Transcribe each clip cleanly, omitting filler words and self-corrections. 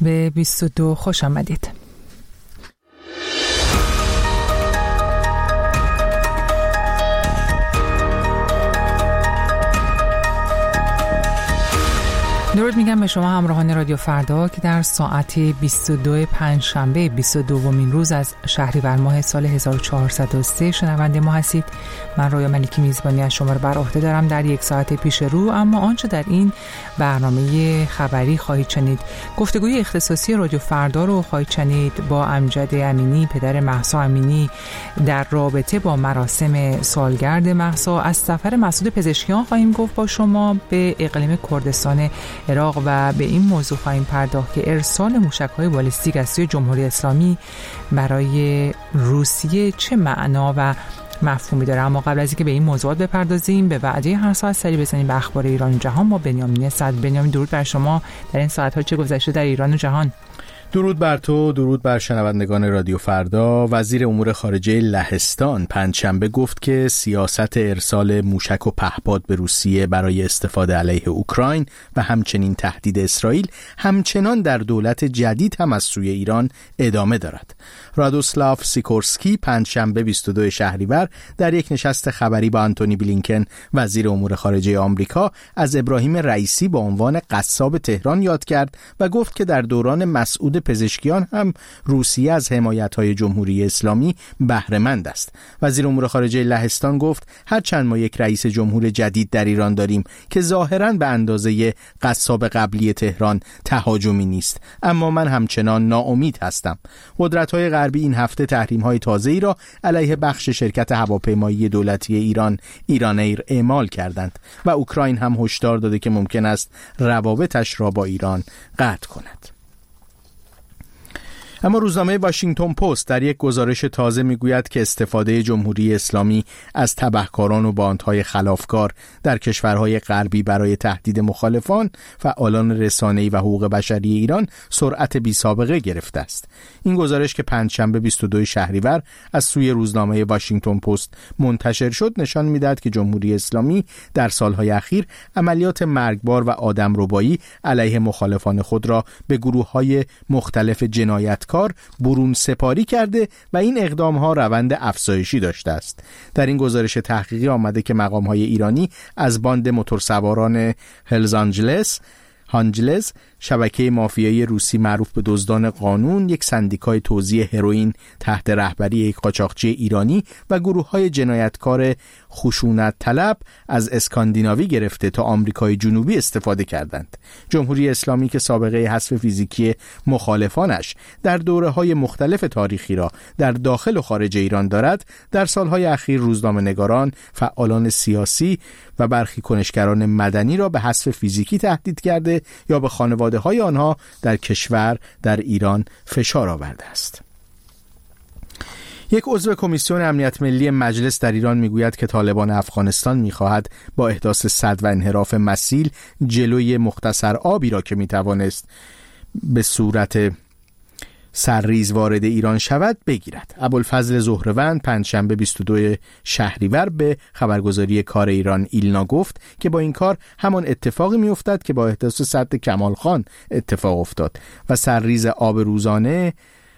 به 22 خوش آمدید. درود میگم به شما همراهان رادیو فردا که در ساعت 22 پنجشنبه 22مین روز از شهریور ماه سال 1403 شنونده ما هستید. من رویا ملیکی میزبانی از شما رو بر عهده دارم در یک ساعت پیش رو. اما آنچه در این برنامه خبری خواهید شنید، گفتگوی اختصاصی رادیو فردا رو خواهید شنید با امجد امینی، پدر مهسا امینی، در رابطه با مراسم سالگرد مهسا. از سفر مسعود پزشکیان خواهیم گفت با شما به اقلیم کردستان عراق و به این موضوع خواهیم پرداخت که ارسال موشک‌های بالستیک از سوی جمهوری اسلامی برای روسیه چه معنا و مفهومی داره. اما قبل از اینکه به این موضوعات بپردازیم، به وعده هر ساعت سری بزنیم به اخبار ایران و جهان. ما بنیامین صدر. بنیامین، درود بر شما. در این ساعت‌ها چه گذشته در ایران و جهان؟ درود بر تو، درود بر شنوندگان رادیو فردا. وزیر امور خارجه لهستان پنجشنبه گفت که سیاست ارسال موشک و پهپاد به روسیه برای استفاده علیه اوکراین و همچنین تهدید اسرائیل همچنان در دولت جدید هم از سوی ایران ادامه دارد. رادوسلاف سیکورسکی پنجشنبه 22 شهریور در یک نشست خبری با آنتونی بلینکن وزیر امور خارجه آمریکا از ابراهیم رئیسی با عنوان قصاب تهران یاد کرد و گفت که در دوران مسعود پزشکیان هم روسیه از حمایت‌های جمهوری اسلامی بهره مند است. وزیر امور خارجه لهستان گفت هرچند ما یک رئیس جمهور جدید در ایران داریم که ظاهراً به اندازه قصاب قبلی تهران تهاجمی نیست، اما من همچنان ناامید هستم. قدرت‌های غربی این هفته تحریم‌های تازه‌ای را علیه بخش شرکت هواپیمایی دولتی ایران ایر اعمال کردند و اوکراین هم هشدار داده که ممکن است روابطش را با ایران قطع کند. اما روزنامه واشنگتن پست در یک گزارش تازه میگوید که استفاده جمهوری اسلامی از تبهکاران و باندهای خلافکار در کشورهای غربی برای تهدید مخالفان، فعالان رسانه‌ای و حقوق بشری ایران سرعت بی‌سابقه گرفته است. این گزارش که پنجشنبه 22 شهریور از سوی روزنامه واشنگتن پست منتشر شد نشان می‌دهد که جمهوری اسلامی در سالهای اخیر عملیات مرگبار و آدمربایی علیه مخالفان خود را به گروه‌های مختلف جنایتکار برون سپاری کرده و این اقدام‌ها روند افزایشی داشته است. در این گزارش تحقیقی آمده که مقام‌های ایرانی از باند موتورسواران هلز آنجلس، شبکه مافیایی روسی معروف به دزدان قانون، یک سندیکای توزیع هروئین تحت رهبری یک قاچاقچی ایرانی و گروه‌های جنایتکار خشونت طلب از اسکاندیناوی گرفته تا آمریکای جنوبی استفاده کردند. جمهوری اسلامی که سابقه حذف فیزیکی مخالفانش در دوره‌های مختلف تاریخی را در داخل و خارج ایران دارد، در سالهای اخیر روزنامه‌نگاران، فعالان سیاسی و برخی کنشگران مدنی را به حذف فیزیکی تهدید کرده یا به خانواده‌های آنها در کشور در ایران فشار آورده است. یک عضو کمیسیون امنیت ملی مجلس در ایران میگوید که طالبان افغانستان میخواهد با احداث سد و انحراف مسیل جلوی مختصر آبی را که میتوانست به صورت سرریز وارد ایران شود بگیرد. ابوالفضل زهروند پنجشنبه 22 شهریور به خبرگزاری کار ایران ایلنا گفت که با این کار همان اتفاقی میافتد که با احداث سد کمال خان اتفاق افتاد و سرریز آب روزانه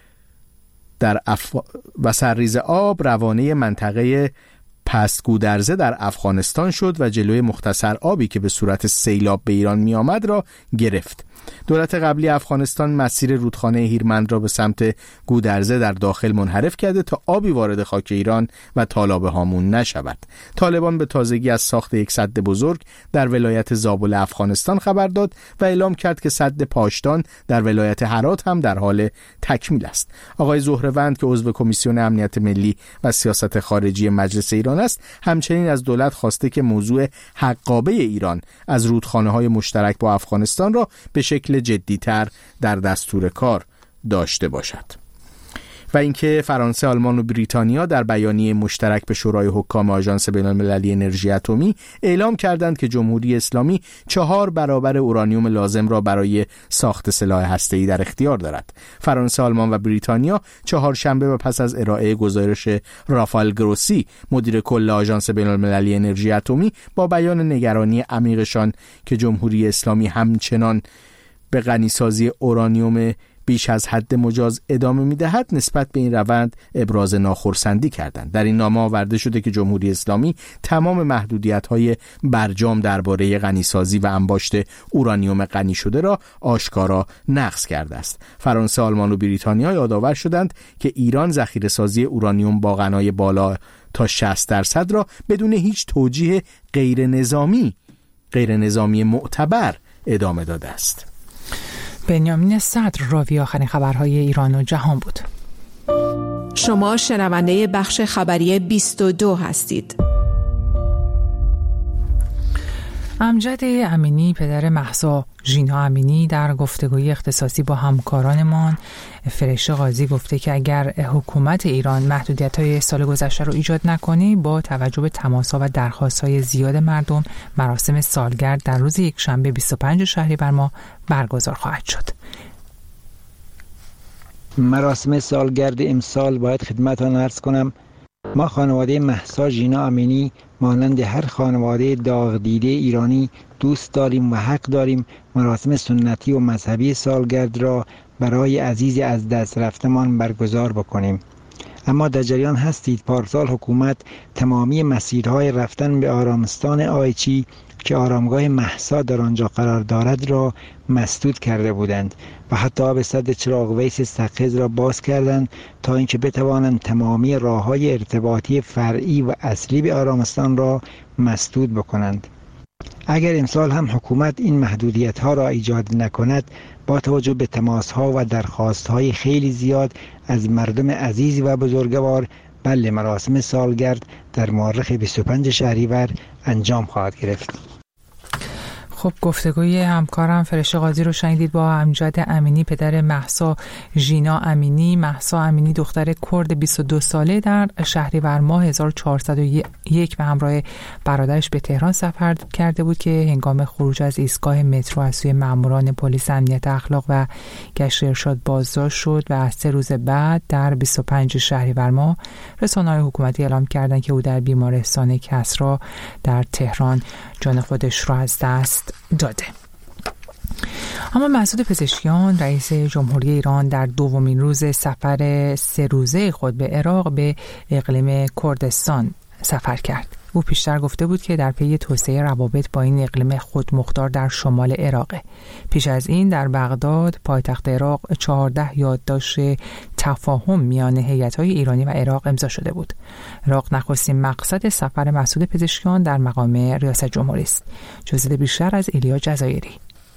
و سرریز آب روانه منطقه پست گودرزه در افغانستان شد و جلوی مختصر آبی که به صورت سیلاب به ایران می آمد را گرفت. دولت قبلی افغانستان مسیر رودخانه هیرمند را به سمت گودرزه در داخل منحرف کرده تا آبی وارد خاک ایران و تالابه هامون نشود. طالبان به تازگی از ساخت یک سد بزرگ در ولایت زابل افغانستان خبر داد و اعلام کرد که سد پاشتان در ولایت هرات هم در حال تکمیل است. آقای زهروند که عضو کمیسیون امنیت ملی و سیاست خارجی مجلس ایران است، همچنین از دولت خواسته که موضوع حقابه ایران از رودخانه‌های مشترک با افغانستان را به شکل جدی‌تر در دستور کار داشته باشد. و اینکه فرانسه، آلمان و بریتانیا در بیانیه مشترک به شورای حکام آژانس بین‌المللی انرژی اتمی اعلام کردند که جمهوری اسلامی 4 برابر اورانیوم لازم را برای ساخت سلاح هسته‌ای در اختیار دارد. فرانسه، آلمان و بریتانیا چهارشنبه و پس از ارائه گزارش رافائل گروسی، مدیر کل آژانس بین‌المللی انرژی اتمی، با بیان نگرانی عمیقشان که جمهوری اسلامی همچنان به غنیسازی اورانیوم بیش از حد مجاز ادامه می‌دهد نسبت به این روند ابراز ناخرسندی کردند. در این نامه آورده شده که جمهوری اسلامی تمام محدودیت‌های برجام درباره غنیسازی و انباشت اورانیوم غنی شده را آشکارا نقض کرده است. فرانسه، آلمان و بریتانیا یادآور شدند که ایران ذخیره‌سازی اورانیوم با غنای بالا تا 60% را بدون هیچ توجیه غیر نظامی معتبر ادامه داده است. بنیامین صدر راوی آخرین خبرهای ایران و جهان بود. شما شنونده بخش خبری 22 هستید. امجد امینی پدر مهسا ژینا امینی در گفتگوی اختصاصی با همکارانمان فرشته قاضی گفته که اگر حکومت ایران محدودیت‌های سال گذشته رو ایجاد نکنه با توجه به تماس‌ها و درخواست‌های زیاد مردم مراسم سالگرد در روز یکشنبه 25 شهریور ماه برگزار خواهد شد. مراسم سالگرد امسال باید خدمتتان عرض کنم ما خانواده مهسا ژینا امینی مانند هر خانواده داغ دیده ایرانی دوست داریم و حق داریم مراسم سنتی و مذهبی سالگرد را برای عزیز از دست رفتمان برگزار بکنیم. اما در جریان هستید پارسال حکومت تمامی مسیرهای رفتن به آرامستان آیچی که آرامگاه مهسا در آنجا قرار دارد را مسدود کرده بودند و حتی به سد چراغ ویس سقز را باز کردند تا اینکه بتوانند تمامی راههای ارتباطی فرعی و اصلی به آرامستان را مسدود بکنند. اگر امسال هم حکومت این محدودیت ها را ایجاد نکند با توجه به تماس ها و درخواست های خیلی زیاد از مردم عزیز و بزرگوار بله مراسم سالگرد در مورخ 25 شهریور انجام خواهد گرفت. خب گفتگوی همکارم فرشته قاضی رو شنیدید با امجد امینی پدر مهسا ژینا امینی. مهسا امینی دختر کرد 22 ساله در شهریور ماه 1401 به همراه برادرش به تهران سفر کرده بود که هنگام خروج از ایستگاه مترو از سوی ماموران پلیس امنیت اخلاق و گشت ارشاد بازداشت شد و از 3 روز بعد در 25 شهریور ماه رسانه‌های حکومتی اعلام کردند که او در بیمارستان کسری در تهران جان خودش را از دست داده. اما مسعود پزشکیان رئیس جمهوری ایران در دومین روز سفر 3 روزه خود به عراق به اقلیم کردستان سفر کرد. او پیشتر گفته بود که در پی توسعه روابط با این اقلیم خودمختار در شمال عراق. پیش از این در بغداد پایتخت عراق 14 یادداشت تفاهم میان هیئت‌های ایرانی و عراق امضا شده بود. عراق نخستین مقصد سفر مسعود پزشکیان در مقام ریاست جمهوری است. جزئیات بیشتر از ایلیا جزایری.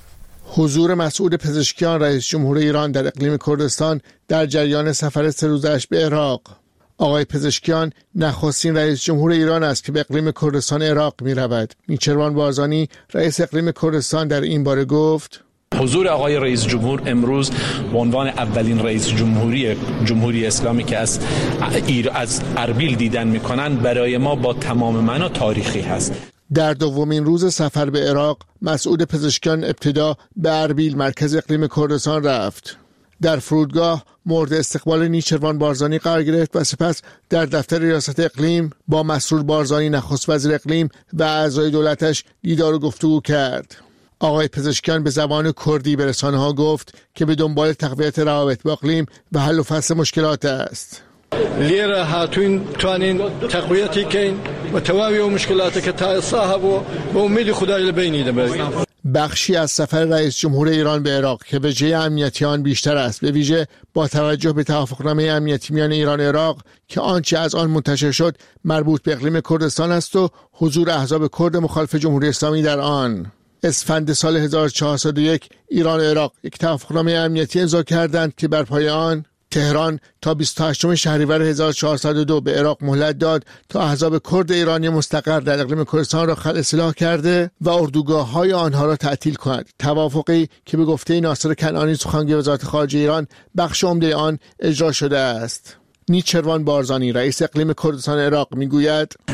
حضور مسعود پزشکیان رئیس جمهور ایران در اقلیم کردستان در جریان سفر 3 روزه‌اش به عراق. آقای پزشکیان نخستین رئیس جمهور ایران است که به اقلیم کردستان عراق می رود. نیچروان بارزانی رئیس اقلیم کردستان در این باره گفت حضور آقای رئیس جمهور امروز به عنوان اولین رئیس جمهوری اسلامی که از اربیل دیدن می کنند برای ما با تمام معنا تاریخی هست. در دومین روز سفر به عراق مسعود پزشکیان ابتدا به اربیل مرکز اقلیم کردستان رفت. در فرودگاه مورد استقبال نیچروان بارزانی قرار گرفت و سپس در دفتر ریاست اقلیم با مسرور بارزانی نخست وزیر اقلیم و اعضای دولتش دیدار و گفتگو کرد. آقای پزشکیان به زبان کردی به رسانه‌ها گفت که به دنبال تقویت روابط با اقلیم و حل و فصل مشکلات است. لیره هاتوین توانین تقویتی کین و تواوی و مشکلاتی که تا صاحب و امید خدای لبینی دبی. بخشی از سفر رئیس جمهور ایران به عراق که وجه امنیتی آن بیشتر است، به ویژه با توجه به توافقنامه امنیتی میان ایران و عراق که آنچه از آن منتشر شد مربوط به اقلیم کردستان است و حضور احزاب کرد مخالف جمهوری اسلامی در آن. اسفند سال 1401 ایران و عراق یک توافقنامه امنیتی امضا کردند که بر پایه آن تهران تا 28 شهریور 1402 به عراق مهلت داد تا احزاب کرد ایرانی مستقر در اقلیم کردستان را خلع سلاح کرده و اردوگاه‌های آنها را تعطیل کند. توافقی که به گفته ناصر کنعانی سخنگوی وزارت خارجه ایران بخش عمده آن اجرا شده است. نیچروان بارزانی رئیس اقلیم کردستان عراق میگوید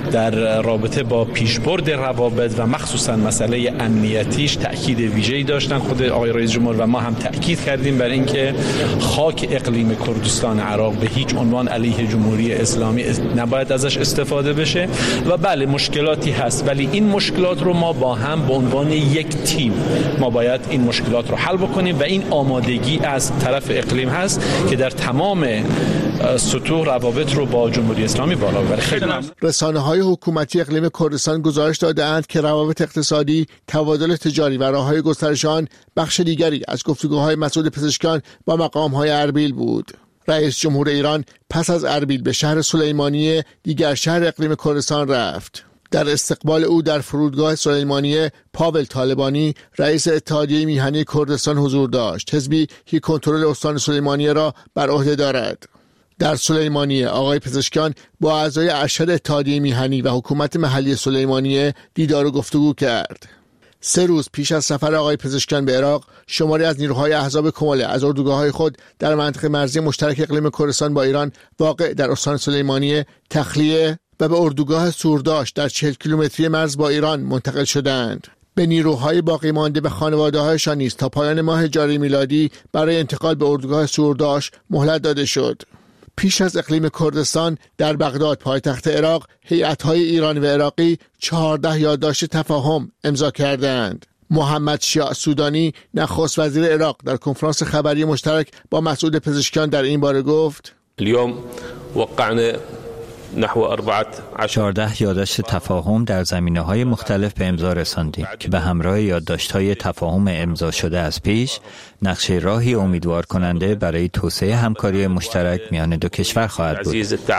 در رابطه با پیشبرد روابط و مخصوصا مسئله امنیتیش تأکید ویژه‌ای داشتن. خود آقای رئیس جمهور و ما هم تأکید کردیم بر اینکه خاک اقلیم کردستان عراق به هیچ عنوان علیه جمهوری اسلامی نباید ازش استفاده بشه و بله مشکلاتی هست، ولی این مشکلات رو ما با هم به عنوان یک تیم ما باید این مشکلات رو حل بکنیم و این آمادگی از طرف اقلیم هست که در تمام سطوح روابط رو با جمهوری اسلامی بالا ببره. رسانه‌های حکومتی اقلیم کردستان گزارش داده‌اند که روابط اقتصادی، تبادل تجاری و راه‌های گسترش آن بخش دیگری از گفتگوهای مسعود پزشکیان با مقام‌های اربیل بود. رئیس جمهور ایران پس از اربیل به شهر سلیمانیه، دیگر شهر اقلیم کردستان رفت. در استقبال او در فرودگاه سلیمانیه، پاول طالبانی رئیس اتحادیه میهنی کردستان حضور داشت، حزبی که کنترل استان سلیمانیه را بر عهده دارد. در سلیمانیه آقای پزشکیان با اعضای ارشد اتحادیه میهنی و حکومت محلی سلیمانیه دیدار و گفتگو کرد. 3 روز پیش از سفر آقای پزشکیان به عراق، شماری از نیروهای احزاب کماله از اردوگاه‌های خود در منطقه مرزی مشترک اقلیم کردستان با ایران واقع در استان سلیمانیه تخلیه و به اردوگاه سورداشت در 40 کیلومتری مرز با ایران منتقل شدند. به نیروهای باقی مانده به خانواده‌هایشان نیز تا پایان ماه جاری میلادی برای انتقال به اردوگاه سورداشت مهلت داده شد. پیش از اقلیم کردستان در بغداد پایتخت عراق، هیئت‌های ایرانی و عراقی 14 یادداشت تفاهم امضا کردند. محمد شیع سودانی نخست وزیر عراق در کنفرانس خبری مشترک با مسعود پزشکیان در این باره گفت: اليوم وقعنا نحو 14 یادداشت تفاهم در زمینه‌های مختلف به امضا رساندیم که به همراه یادداشت‌های تفاهم امضا شده از پیش نقشه راهی امیدوار کننده برای توسعه همکاری مشترک میان دو کشور خواهد بود.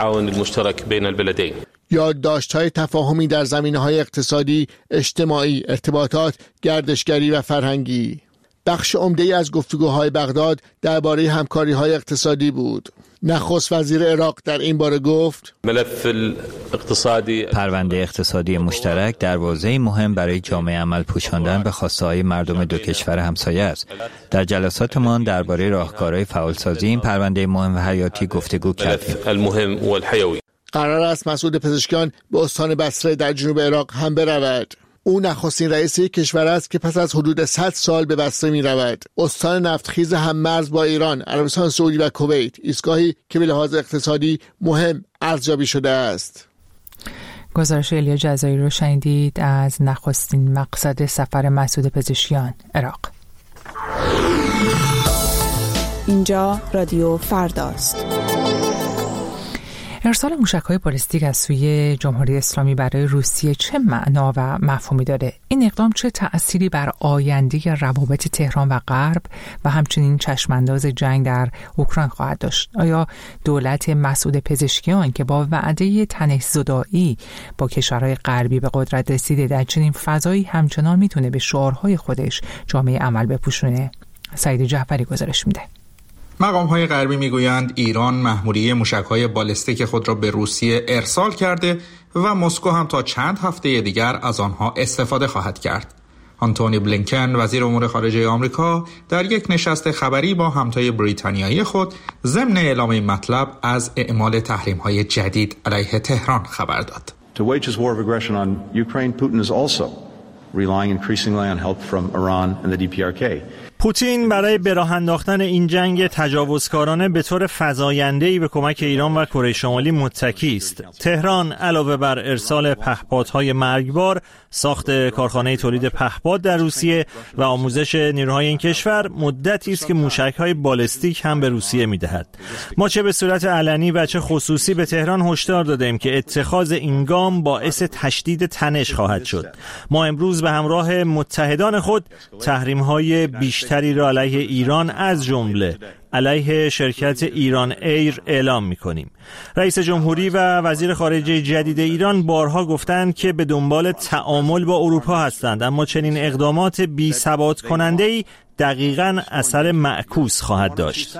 یادداشت‌های تفاهمی در زمینه‌های اقتصادی، اجتماعی، ارتباطات، گردشگری و فرهنگی. بخش عمده‌ای از گفتگوهای بغداد درباره همکاری‌های اقتصادی بود. نخست وزیر عراق در این باره گفت: پرونده اقتصادی مشترک دروازه‌ای مهم برای جامعه عمل پوشاندن به خواسته‌های مردم دو کشور همسایه است. در جلساتمان درباره راهکارهای فعالسازی این پرونده مهم و حیاتی گفتگو کردیم. قرار است مسعود پزشکیان به استان بصره در جنوب عراق هم برود. او نخستین رئیس کشور است که پس از حدود 100 سال به بصره می رود. استان نفتخیز هم مرز با ایران، عربستان سعودی و کویت، ایستگاهی که به لحاظ اقتصادی مهم ارزیابی شده است. گزارش الیا جزایی رو شنیدید از نخستین مقصد سفر مسعود پزشکیان عراق. اینجا رادیو فرداست. ارسال موشک‌های بالستیک از سوی جمهوری اسلامی برای روسیه چه معنا و مفهومی داره؟ این اقدام چه تأثیری بر آینده روابط تهران و غرب و همچنین چشمانداز جنگ در اوکراین خواهد داشت؟ آیا دولت مسعود پزشکیان که با وعده تنش‌زدایی با کشورهای غربی به قدرت رسیده در چنین فضایی همچنان میتونه به شعارهای خودش جامعه عمل بپوشونه؟ سعید جعفری گزارش میده. مقام‌های غربی میگویند ایران محموله موشک‌های بالستیک خود را به روسیه ارسال کرده و مسکو هم تا چند هفته دیگر از آنها استفاده خواهد کرد. آنتونی بلینکن وزیر امور خارجه آمریکا در یک نشست خبری با همتای بریتانیایی خود ضمن اعلام این مطلب از اعمال تحریم‌های جدید علیه تهران خبر داد. To wage his war of aggression on Ukraine, Putin is also relying increasingly on help from Iran and the DPRK. پوتین برای به راه انداختن این جنگ تجاوزکارانه به طور فزاینده‌ای به کمک ایران و کره شمالی متکی است. تهران علاوه بر ارسال پهپادهای مرگبار، ساخت کارخانه تولید پهپاد در روسیه و آموزش نیروهای این کشور، مدتی است که موشک‌های بالستیک هم به روسیه می‌دهد. ما چه به صورت علنی و چه خصوصی به تهران هشدار دادیم که اتخاذ این گام باعث تشدید تنش خواهد شد. ما امروز به همراه متحدان خود تحریم‌های بیشتری را علیه ایران از جمله علیه شرکت ایران ایر اعلام می‌کنیم. رئیس جمهوری و وزیر خارجه جدید ایران بارها گفتند که به دنبال تعامل با اروپا هستند، اما چنین اقدامات بی‌ثبات کننده‌ای دقیقاً اثر معکوس خواهد داشت.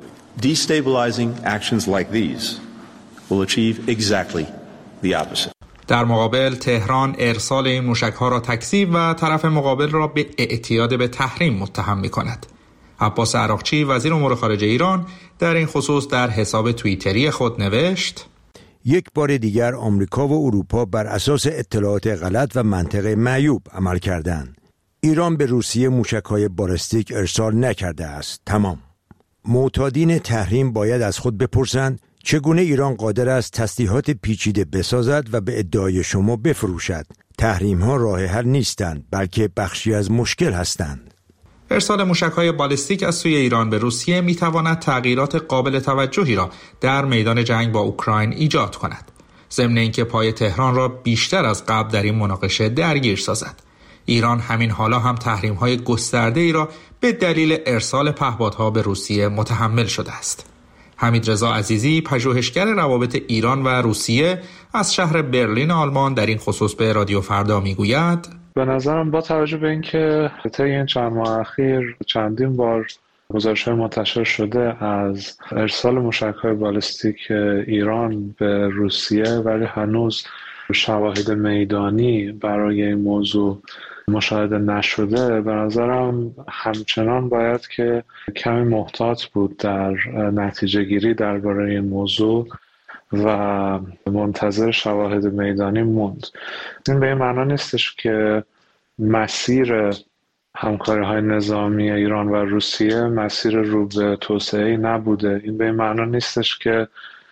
Destabilizing actions like these will achieve exactly the opposite. در مقابل تهران ارسال این موشک‌ها را تکذیب و طرف مقابل را به اعتیاد به تحریم متهم می‌کند. عباس عراقچی وزیر امور خارجه ایران در این خصوص در حساب توییتری خود نوشت: یک بار دیگر آمریکا و اروپا بر اساس اطلاعات غلط و منطق معیوب عمل کردند. ایران به روسیه موشک‌های بالستیک ارسال نکرده است. تمام. معتادین تحریم باید از خود بپرسند چگونه ایران قادر است تسلیحات پیچیده بسازد و به ادعای شما بفروشد. تحریم‌ها راه حل نیستند، بلکه بخشی از مشکل هستند. ارسال موشک‌های بالستیک از سوی ایران به روسیه می‌تواند تغییرات قابل توجهی را در میدان جنگ با اوکراین ایجاد کند. ضمن اینکه پای تهران را بیشتر از قبل در این مناقشه درگیر سازد. ایران همین حالا هم تحریم‌های گسترده‌ای را به دلیل ارسال پهپادها به روسیه متحمل شده است. حمیدرضا عزیزی، پژوهشگر روابط ایران و روسیه از شهر برلین آلمان، در این خصوص به رادیو فردا میگوید: به نظرم با توجه به اینکه طی این چند ماه اخیر چندین بار گزارش‌های منتشر شده از ارسال موشک‌های بالستیک ایران به روسیه، ولی هنوز شواهد میدانی برای این موضوع مشاهده نشده، به نظرم همچنان باید که کمی محتاط بود در نتیجه گیری درباره این موضوع و منتظر شواهد میدانی موند. این به این معنا نیستش که مسیر همکاری‌های نظامی ایران و روسیه مسیر رو به توسعه نبوده. این به این معنا نیستش که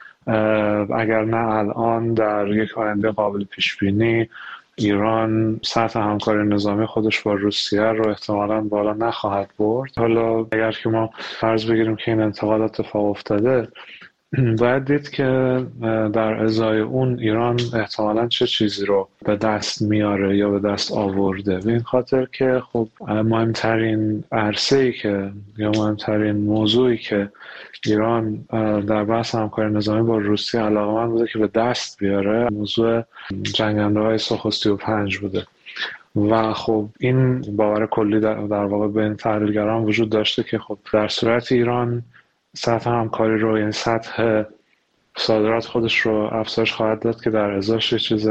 اگر نه الان، در یک آینده قابل پیش بینی ایران سطح همکاری نظامی خودش با روسیه رو احتمالاً بالا نخواهد برد. حالا اگر که ما فرض بگیریم که این انتقال اتفاق افتاده، باید دید که در ازای اون ایران احتمالاً چه چیزی رو به دست میاره یا به دست آورده. به این خاطر که خب مهمترین عرصه‌ای که یا مهمترین موضوعی که ایران در بحث همکاری نظامی با روسیه علاقه‌مند بوده که به دست بیاره، موضوع جنگنده‌های سوخو 35 بوده و خب این باور کلی در واقع بین تحلیلگران وجود داشته که خب در صورت ایران سطح همکاری رو، یعنی سطح صادرات خودش رو افزایش خواهد داد که در ازاش چیز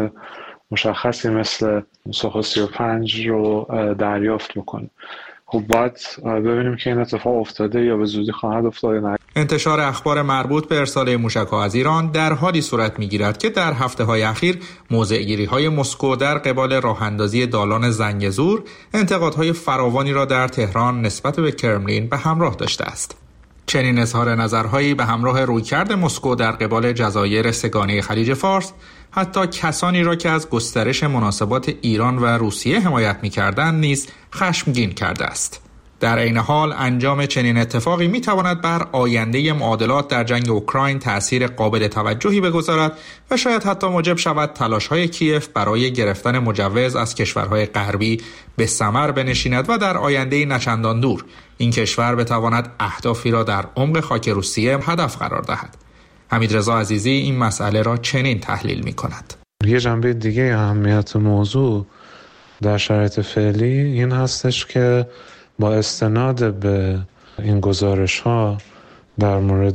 مشخصی مثل سوخو 35 رو دریافت بکنه. خب باید ببینیم که این اتفاق افتاده یا به زودی خواهد افتاد. انتشار اخبار مربوط به ارسال موشک‌ها از ایران در حالی صورت می‌گیرد که در هفته‌های اخیر موضع‌گیری‌های مسکو در قبال راه‌اندازی دالان زنگزور انتقادهای فراوانی را در تهران نسبت به کرملین به همراه داشته است. چنین اظهار نظرهایی به همراه رویکرد مسکو در قبال جزایر سه‌گانه خلیج فارس حتی کسانی را که از گسترش مناسبات ایران و روسیه حمایت می‌کردند نیز خشمگین کرده است. در عین حال انجام چنین اتفاقی می‌تواند بر آینده معادلات در جنگ اوکراین تأثیر قابل توجهی بگذارد و شاید حتی موجب شود تلاش‌های کیف برای گرفتن مجوز از کشورهای غربی به ثمر بنشیند و در آینده نچندان دور این کشور بتواند اهدافی را در عمق خاک روسیه هدف قرار دهد. حمیدرضا عزیزی این مسئله را چنین تحلیل می‌کند: یه جنبه دیگه اهمیت موضوع در شرایط فعلی این هستش که با استناد به این گزارش‌ها در مورد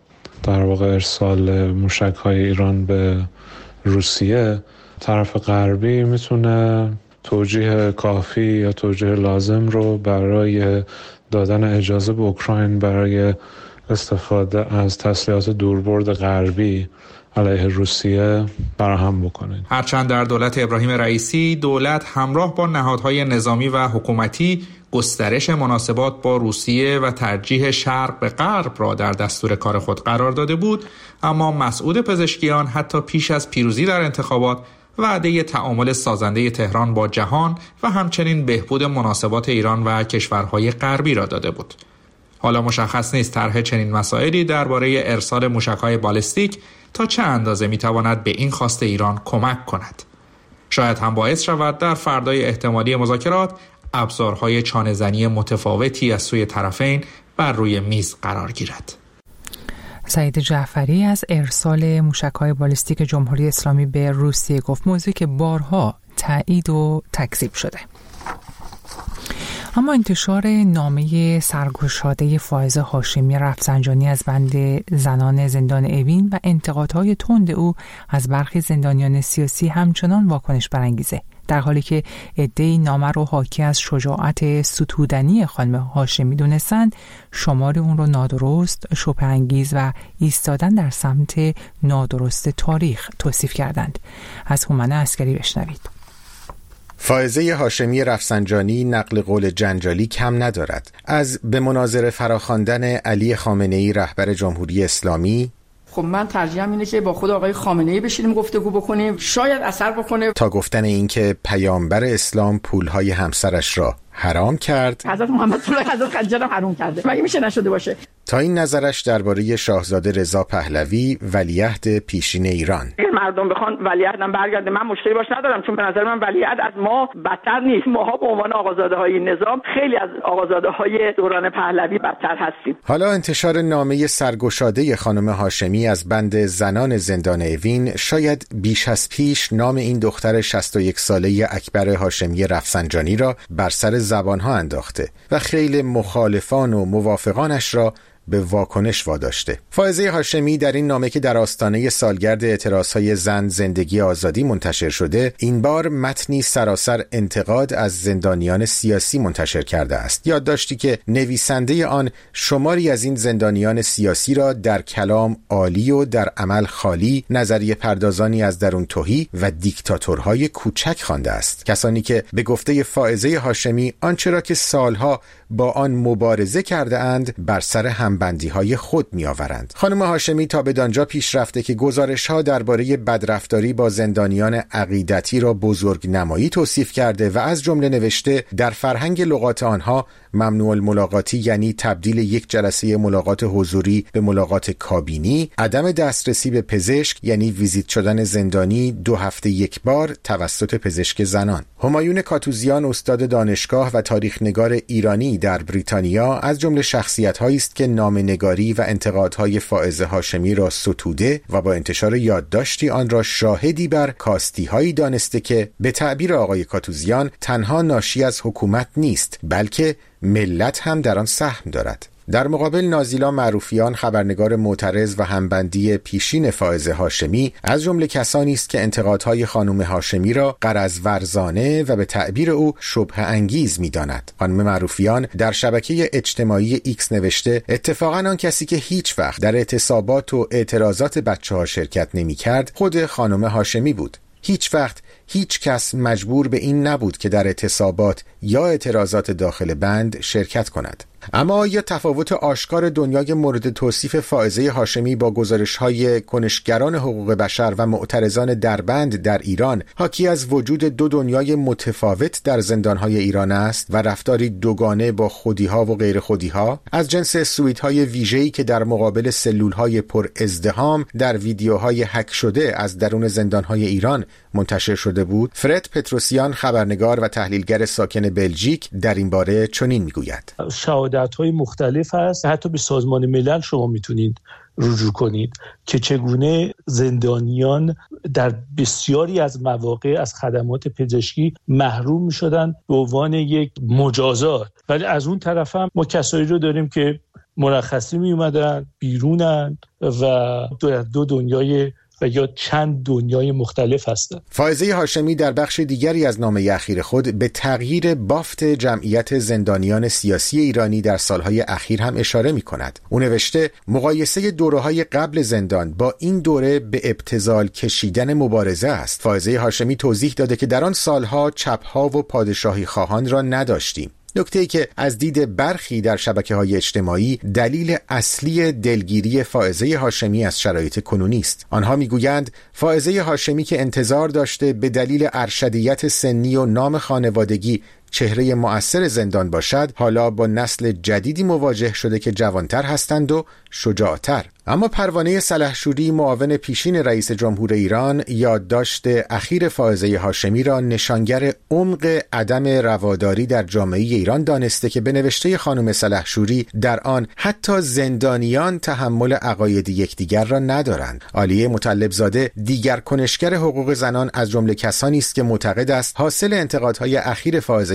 در واقع ارسال موشک‌های ایران به روسیه، طرف غربی میتونه توجیه کافی یا توجیه لازم رو برای دادن اجازه به اوکراین برای استفاده از تسلیحات دوربرد غربی علیه روسیه فراهم بکنه. هرچند در دولت ابراهیم رئیسی دولت همراه با نهادهای نظامی و حکومتی گسترش مناسبات با روسیه و ترجیح شرق به غرب را در دستور کار خود قرار داده بود، اما مسعود پزشکیان حتی پیش از پیروزی در انتخابات وعده تعامل سازنده تهران با جهان و همچنین بهبود مناسبات ایران و کشورهای غربی را داده بود. حالا مشخص نیست طرح چنین مسائلی درباره ارسال موشک‌های بالستیک تا چه اندازه میتواند به این خواست ایران کمک کند. شاید هم باعث شود در فردای احتمالی مذاکرات ابزارهای چانه‌زنی متفاوتی از سوی طرفین بر روی میز قرار گیرد. سعید جعفری از ارسال موشک‌های بالستیک جمهوری اسلامی به روسیه گفت، موضوعی که بارها تایید و تکذیب شده. اما انتشار نامه سرگشاده فائزه هاشمی رفسنجانی از بند زنان زندان اوین و انتقادهای تند او از برخی زندانیان سیاسی همچنان واکنش برانگیزه. در حالی که عده‌ای نامه رو حاکی از شجاعت ستودنی خانم هاشمی دونستند، شماری اون رو نادرست، شبه‌انگیز و ایستادن در سمت نادرست تاریخ توصیف کردند. از هومن عسکری بشنوید. فائزه هاشمی رفسنجانی نقل قول جنجالی کم ندارد. از به مناظره فراخواندن علی خامنه‌ای رهبر جمهوری اسلامی، خب من ترجیحم اینه که با خود آقای خامنه‌ای بشینیم گفتگو بکنیم، شاید اثر بکنه، تا گفتن این که پیامبر اسلام پولهای همسرش را حرام کرد، حضرت محمد پولهای حضرت خدیجه را حرام کرده، مگه میشه نشده باشه؟ تا این نظرش درباره شاهزاده رضا پهلوی ولیعهد پیشین ایران. مردم بخوان ولیعهدم برگرده، من مشکلی باش ندارم، چون به نظر من ولیعهد از ما بدتر نیست. ماها به عنوان آقازاده‌های نظام خیلی از آقازاده‌های دوران پهلوی بدتر هستیم. حالا انتشار نامه سرگشاده خانم هاشمی از بند زنان زندان اوین شاید بیش از پیش نام این دختر 61 ساله اکبر هاشمی رفسنجانی را بر سر زبانها انداخته و خیلی مخالفان و موافقانش را به واکنش واداشته. فائزه هاشمی در این نامه که در آستانه سالگرد اعتراضهای زن زندگی آزادی منتشر شده، این بار متنی سراسر انتقاد از زندانیان سیاسی منتشر کرده است. یادداشتی که نویسنده آن شماری از این زندانیان سیاسی را در کلام عالی و در عمل خالی، نظریه پردازانی از درون تهی و دیکتاتورهای کوچک خوانده است. کسانی که به گفته فائزه هاشمی آنچه را که سالها با آن مبارزه کرده اند بر سر همبندی‌های خود می‌آورند. خانم هاشمی تا بدانجا پیش رفته که گزارش‌ها درباره بدرفتاری با زندانیان عقیدتی را بزرگنمایی توصیف کرده و از جمله نوشته در فرهنگ لغات آنها ممنوع الملاقاتی یعنی تبدیل یک جلسه ملاقات حضوری به ملاقات کابینی، عدم دسترسی به پزشک یعنی ویزیت شدن زندانی 2 هفته یک بار توسط پزشک زنان. همایون کاتوزیان استاد دانشگاه و تاریخ‌نگار ایرانی در بریتانیا از جمله شخصیت‌هایی است که نامه‌نگاری و انتقادهای فائزه هاشمی را ستوده و با انتشار یادداشتی آن را شاهدی بر کاستی‌هایی دانسته که به تعبیر آقای کاتوزیان تنها ناشی از حکومت نیست بلکه ملت هم در آن سهم دارد. در مقابل نازیلا معروفیان، خبرنگار معترض و همبندی پیشین فائزه هاشمی، از جمله کسانی است که انتقادهای خانم هاشمی را غرض ورزانه و به تعبیر او شبهه انگیز می‌داند. خانم معروفیان در شبکه اجتماعی ایکس نوشته اتفاقاً آن کسی که هیچ وقت در اعتصابات و اعتراضات بچه‌ها شرکت نمی‌کرد خود خانم هاشمی بود. هیچ وقت هیچ کس مجبور به این نبود که در اعتصابات یا اعتراضات داخل بند شرکت کند. اما آیا تفاوت آشکار دنیای مورد توصیف فائزه هاشمی با گزارش‌های کنشگران حقوق بشر و معترضان دربند در ایران حاکی از وجود دو دنیای متفاوت در زندان‌های ایران است و رفتاری دوگانه با خودی‌ها و غیر خودی‌ها از جنس سویت‌های ویژه‌ای که در مقابل سلول‌های پر ازدحام در ویدیوهای هک شده از درون زندان‌های ایران منتشر شده بود؟ فرد پتروسیان، خبرنگار و تحلیلگر ساکن بلژیک، در این باره چنین میگوید: شهادت‌های مختلف هست، حتی به سازمان ملل شما میتونید رجوع کنید که چگونه زندانیان در بسیاری از مواقع از خدمات پزشکی محروم میشدن به عنوان یک مجازات. ولی از اون طرف هم ما کسایی رو داریم که مرخصی می اومدن بیرونن و دو دنیای و یا چند دنیای مختلف هستند. فائزه هاشمی در بخش دیگری از نامه اخیر خود به تغییر بافت جمعیت زندانیان سیاسی ایرانی در سالهای اخیر هم اشاره می کند. او نوشته مقایسه دوره‌های قبل زندان با این دوره به ابتذال کشیدن مبارزه است. فائزه هاشمی توضیح داده که در آن سالها چپ‌ها و پادشاهی خواهان را نداشتیم. نکته‌ای که از دید برخی در شبکه‌های اجتماعی دلیل اصلی دلگیری فائزه هاشمی از شرایط کنونی است. آنها میگویند فائزه هاشمی که انتظار داشته به دلیل ارشدیت سنی و نام خانوادگی چهره مؤثر زندان باشد، حالا با نسل جدیدی مواجه شده که جوانتر هستند و شجاعتر. اما پروانه سلحشوری، معاون پیشین رئیس جمهور ایران، یادداشت اخیر فائزه هاشمی را نشانگر عمق عدم رواداری در جامعه ایران دانسته که به نوشته خانم سلحشوری در آن حتی زندانیان تحمل عقاید یکدیگر را ندارند. عالیه مطلبزاده، دیگر کنشگر حقوق زنان، از جمله کسانی است که معتقد است حاصل انتقادهای اخیر فائزه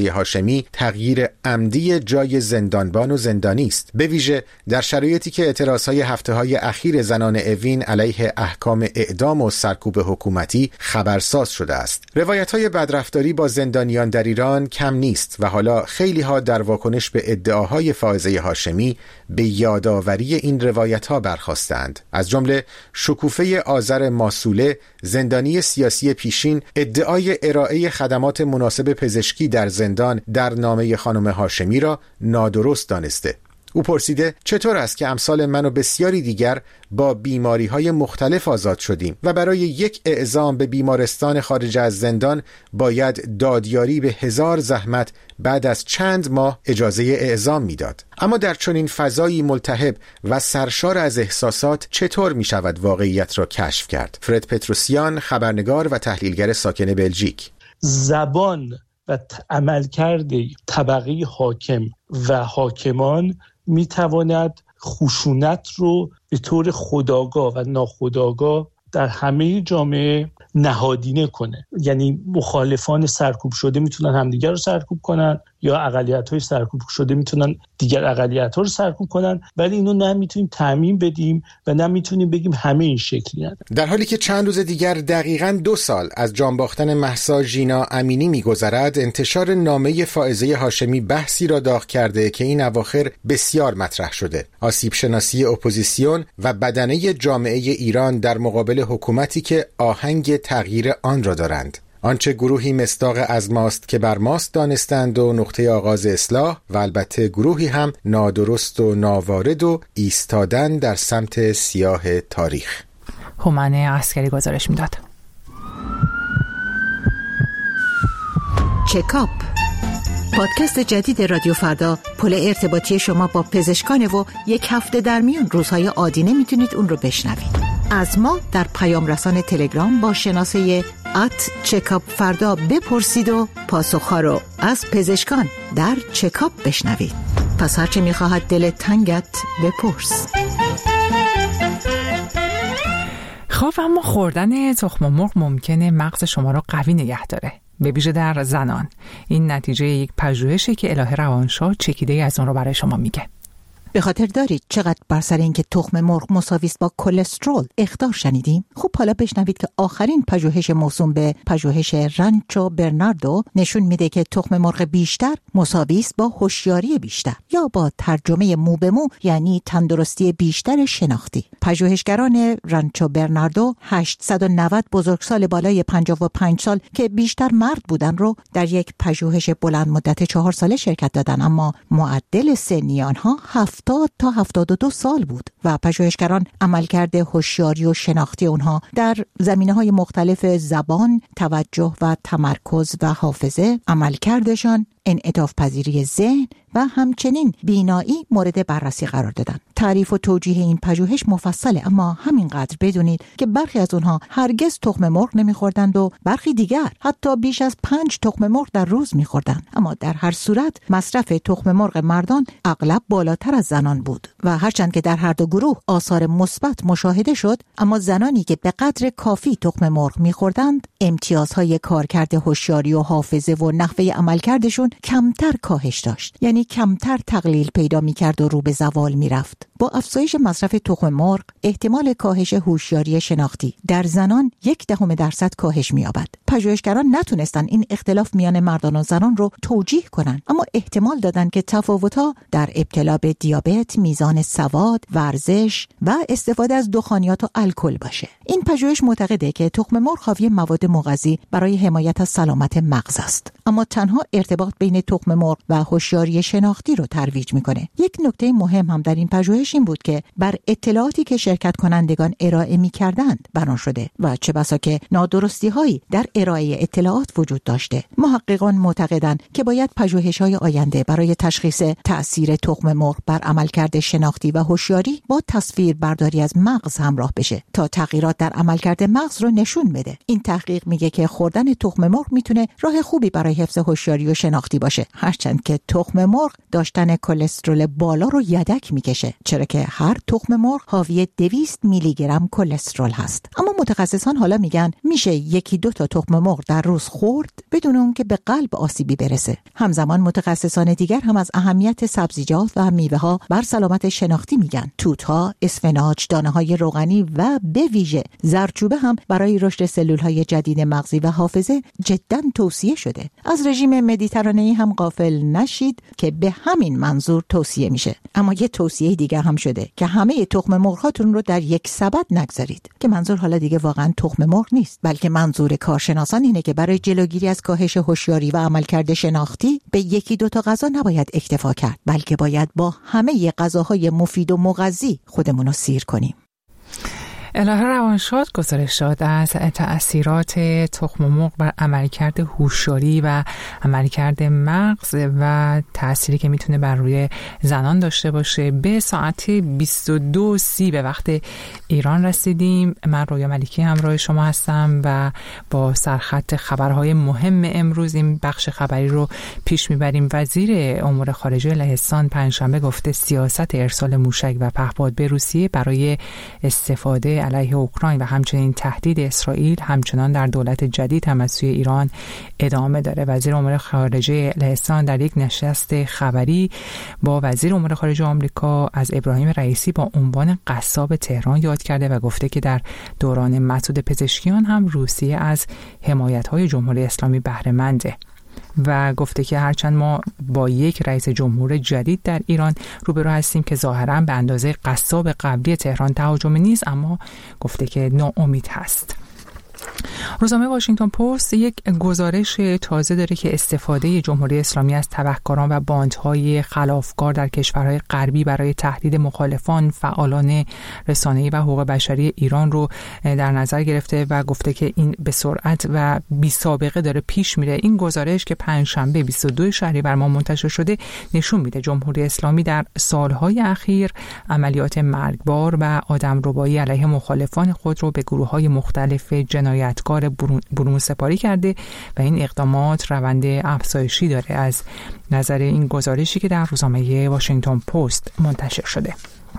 فائزه هاشمی تغییر عمدی جای زندانبان و زندانی است، به ویژه در شرایطی که اعتراضهای هفته‌های اخیر زنان اوین علیه احکام اعدام و سرکوب حکومتی خبرساز شده است. روایت‌های بدرفتاری با زندانیان در ایران کم نیست و حالا خیلی‌ها در واکنش به ادعاهای فائزه هاشمی به یادآوری این روایت‌ها برخاستند. از جمله شکوفه آذر ماسوله، زندانی سیاسی پیشین، ادعای ارائه خدمات مناسب پزشکی در زندان در نامه خانم هاشمی را نادرست دانسته. او پرسیده چطور است که امثال من و بسیاری دیگر با بیماری‌های مختلف آزاد شدیم و برای یک اعزام به بیمارستان خارج از زندان باید دادیاری به 1000 زحمت بعد از چند ماه اجازه اعزام میداد. اما در چنین فضایی ملتهب و سرشار از احساسات چطور می شود واقعیت را کشف کرد؟ فرد پتروسیان، خبرنگار و تحلیلگر ساکن بلژیک. زبان و عملکرد طبقه حاکم و حاکمان می تواند خشونت رو به طور خودآگاه و ناخودآگاه در همه جامعه نهادینه کنه. یعنی مخالفان سرکوب شده میتونن همدیگر رو سرکوب کنن یا اقلیت‌های سرکوب شده میتونن دیگر اقلیت‌ها رو سرکوب کنن، ولی اینو نمیتونیم تعمیم بدیم و نمیتونیم بگیم همه این شکلی هستن. در حالی که چند روز دیگر دقیقاً 2 سال از جان باختن مهسا ژینا امینی میگذرد، انتشار نامه فائزه هاشمی بحثی را داغ کرده که این اواخر بسیار مطرح شده. آسیب شناسی اپوزیسیون و بدنه جامعه ایران در مقابل حکومتی که آهنگ تغییر آن را دارند. آنچه گروهی مصداق از ماست که بر ماست دانستند و نقطه آغاز اصلاح، و البته گروهی هم نادرست و ناوارد و ایستادن در سمت سیاه تاریخ. هومن عسکری گزارش میداد. چکاپ، پادکست جدید رادیو فردا، پل ارتباطی شما با پزشکان و یک هفته در میون روزهای عادی نمیتونید اون رو بشنوید. از ما در پیام رسان تلگرام با شناسه @چکاپ فردا بپرسید و پاسخها رو از پزشکان در چکاپ بشنوید. پس هرچه میخواهد دل تنگت بپرس. خب اما خوردن تخم مرغ ممکنه مغز شما رو قوی نگه داره، به ویژه در زنان. این نتیجه یک پژوهشی که الهه روانشاه چکیده از اون رو برای شما میگه. به خاطر دارید چقدر بر سر اینکه تخم مرغ مساوی است با کلسترول اخطار شنیدیم؟ خب حالا بشنوید که آخرین پژوهش موسوم به پژوهش رانچو برناردو نشون میده که تخم مرغ بیشتر مساوی است با هوشیاری بیشتر، یا با ترجمه مو به مو یعنی تندرستی بیشتر شناختی. پژوهشگران رانچو برناردو 890 بزرگسال بالای 55 سال که بیشتر مرد بودن رو در یک پژوهش بلند مدت 4 ساله شرکت دادن، اما معدل سنی آنها 70 تا 72 سال بود و پژوهشگران عملکرد هوشیاری و شناختی اونها در زمینه‌های مختلف زبان، توجه و تمرکز و حافظه، عملکردشان، انعطاف پذیری ذهن و همچنین بینایی مورد بررسی قرار دادن. تعریف و توجیه این پژوهش مفصله، اما همینقدر بدونید که برخی از اونها هرگز تخم مرغ نمیخوردند و برخی دیگر حتی بیش از 5 تخم مرغ در روز میخوردند. اما در هر صورت مصرف تخم مرغ مردان اغلب بالاتر از زنان بود و هرچند که در هر دو گروه آثار مثبت مشاهده شد، اما زنانی که به قدر کافی تخم مرغ میخوردند امتیازهای کارکرد هوشیاری و حافظه و نحوه عملکردشون کمتر کاهش داشت، یعنی کمتر تقلیل پیدا می‌کرد و رو به زوال می‌رفت. با افزایش مصرف تخم مرغ احتمال کاهش هوشیاری شناختی در زنان 0.1% کاهش می‌یابد. پژوهشگران نتونستن این اختلاف میان مردان و زنان رو توجیه کنن، اما احتمال دادن که تفاوت‌ها در ابتلا به دیابت، میزان سواد، ورزش و استفاده از دخانیات و الکل باشه. این پژوهش معتقده که تخم مرغ حاوی مواد مغذی برای حمایت از سلامت مغز است، اما تنها ارتباط بین تخم مرغ و هوشیاری شناختی رو ترویج میکنه. یک نکته مهم هم در این پژوهش این بود که بر اطلاعاتی که شرکت کنندگان ارائه میکردند بنا شده و چه بسا که نادرستی‌هایی در ارائه اطلاعات وجود داشته. محققان معتقدند که باید پژوهش‌های آینده برای تشخیص تأثیر تخم مرغ بر عملکرد شناختی و هوشیاری با تصویر برداری از مغز همراه بشه تا تغییرات در عملکرد مغز رو نشون بده. این تحقیق میگه که خوردن تخم مرغ میتونه راه خوبی برای حفظ هوشیاری و شناختی شناختی باشه، هرچند که تخم مرغ داشتن کلسترول بالا رو یدک میکشه، چرا که هر تخم مرغ حاوی 200 میلی گرم کلسترول هست. اما متخصصان حالا میگن میشه 1-2 تا تخم مرغ در روز خورد بدون اون که به قلب آسیبی برسه. همزمان متخصصان دیگر هم از اهمیت سبزیجات و میوه ها بر سلامت شناختی میگن. توت‌ها، اسفناج، دانه‌های روغنی و به ویژه زردچوبه هم برای رشد سلول‌های جدید مغزی و حافظه جداً توصیه شده. از رژیم مدیترانه‌ای هم غافل نشید که به همین منظور توصیه میشه. اما یه توصیه دیگه هم شده که همه تخم مرغ‌هاتون رو در یک سبد نگذارید، که منظور حالا دیگه واقعاً تخم مرغ نیست، بلکه منظور کارشناسان اینه که برای جلوگیری از کاهش هوشیاری و عملکرد شناختی به 1-2 تا غذا نباید اکتفا کرد، بلکه باید با همه غذاهای مفید و مغذی خودمون رو سیر کنیم. الهه روانشاد گزارش داد از تأثیرات تخم مرغ بر عملکرد هوشیاری و عملکرد مغز و تأثیری که میتونه بر روی زنان داشته باشه. به ساعت 22:30 به وقت ایران رسیدیم. من رویا ملیکی همراه شما هستم و با سرخط خبرهای مهم امروز این بخش خبری رو پیش میبریم. وزیر امور خارجه لهستان پنجشنبه گفته سیاست ارسال موشک و پهپاد به روسیه برای استفاده علیه اوکراین و همچنین تهدید اسرائیل همچنان در دولت جدید هم از سوی ایران ادامه داره. وزیر امور خارجه لهستان در یک نشست خبری با وزیر امور خارجه آمریکا از ابراهیم رئیسی با عنوان قصاب تهران یاد کرده و گفته که در دوران مسعود پزشکیان هم روسیه از حمایت‌های جمهوری اسلامی بهره منده و گفته که هرچند ما با یک رئیس جمهور جدید در ایران روبرو هستیم که ظاهراً به اندازه قصاب قبلی تهران تهاجمی نیست، اما گفته که ناامید هست. روزنامه واشنگتن پست یک گزارش تازه داره که استفاده جمهوری اسلامی از تبهکاران و باندهای خلافکار در کشورهای غربی برای تهدید مخالفان، فعالان رسانه‌ای و حقوق بشری ایران رو در نظر گرفته و گفته که این به سرعت و بی سابقه داره پیش میره. این گزارش که پنجشنبه 22 شهریور ماه منتشر شده نشون میده جمهوری اسلامی در سالهای اخیر عملیات مرگبار و آدمربایی علیه مخالفان خود رو به گروه‌های مختلف جنایتکار برون سپاری کرده و این اقدامات روند افزایشی داره از نظر این گزارشی که در روزنامه واشنگتن پست منتشر شده.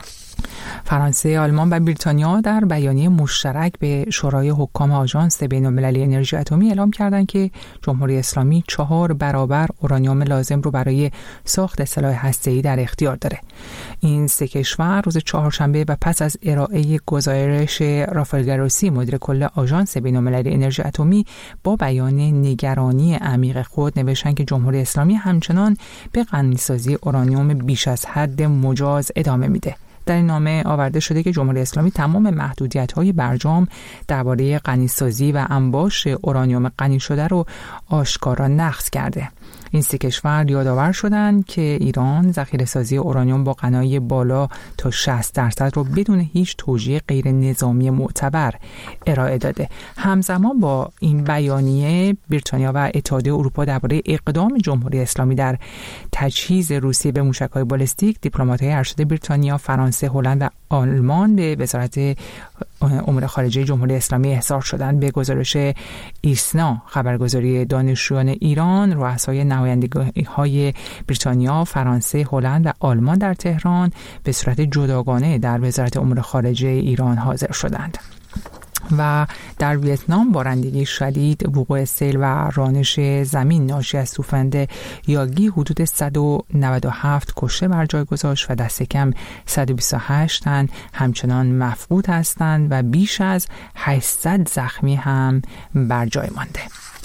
فرانسه، آلمان و بریتانیا در بیانیه مشترک به شورای حکام آژانس بین‌المللی انرژی اتمی اعلام کردند که جمهوری اسلامی 4 برابر اورانیوم لازم رو برای ساخت سلاح هسته‌ای در اختیار داره. این سه کشور روز چهارشنبه و پس از ارائه گزارش رافائل گروسی مدیر کل آژانس بین‌المللی انرژی اتمی با بیان نگرانی عمیق خود نوشتند که جمهوری اسلامی همچنان به غنی‌سازی اورانیوم بیش از حد مجاز ادامه میده. در این نامه آورده شده که جمهوری اسلامی تمام محدودیت‌های برجام درباره غنی‌سازی و انباش اورانیوم غنی شده رو آشکارا نقض کرده. این سه کشور یادآور شدند که ایران ذخیره‌سازی اورانیوم با غنایی بالا تا 60% رو بدون هیچ توجیه غیر نظامی معتبر ارائه داده. همزمان با این بیانیه بریتانیا و اتحادیه اروپا درباره اقدام جمهوری اسلامی در تجهیز روسیه به موشک‌های بالستیک، دیپلمات‌های ارشد بریتانیا، فرانسه، هلند و آلمان به وزارت امور خارجه جمهوری اسلامی احضار شدند. به گزارش ایسنا خبرگزاری دانشجویان ایران، رؤسای نمایندگی‌های بریتانیا، فرانسه، هلند و آلمان در تهران به صورت جداگانه در وزارت امور خارجه ایران حاضر شدند. و در ویتنام بارندگی شدید، وقوع سیل و رانش زمین ناشی از طوفان یاگی حدود 197 کشته بر جای گذاشت و دست کم 128 تن همچنان مفقود هستند و بیش از 800 زخمی هم بر جای مانده.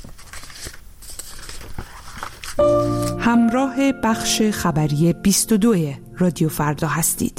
همراه بخش خبری 22 رادیو فردا هستید.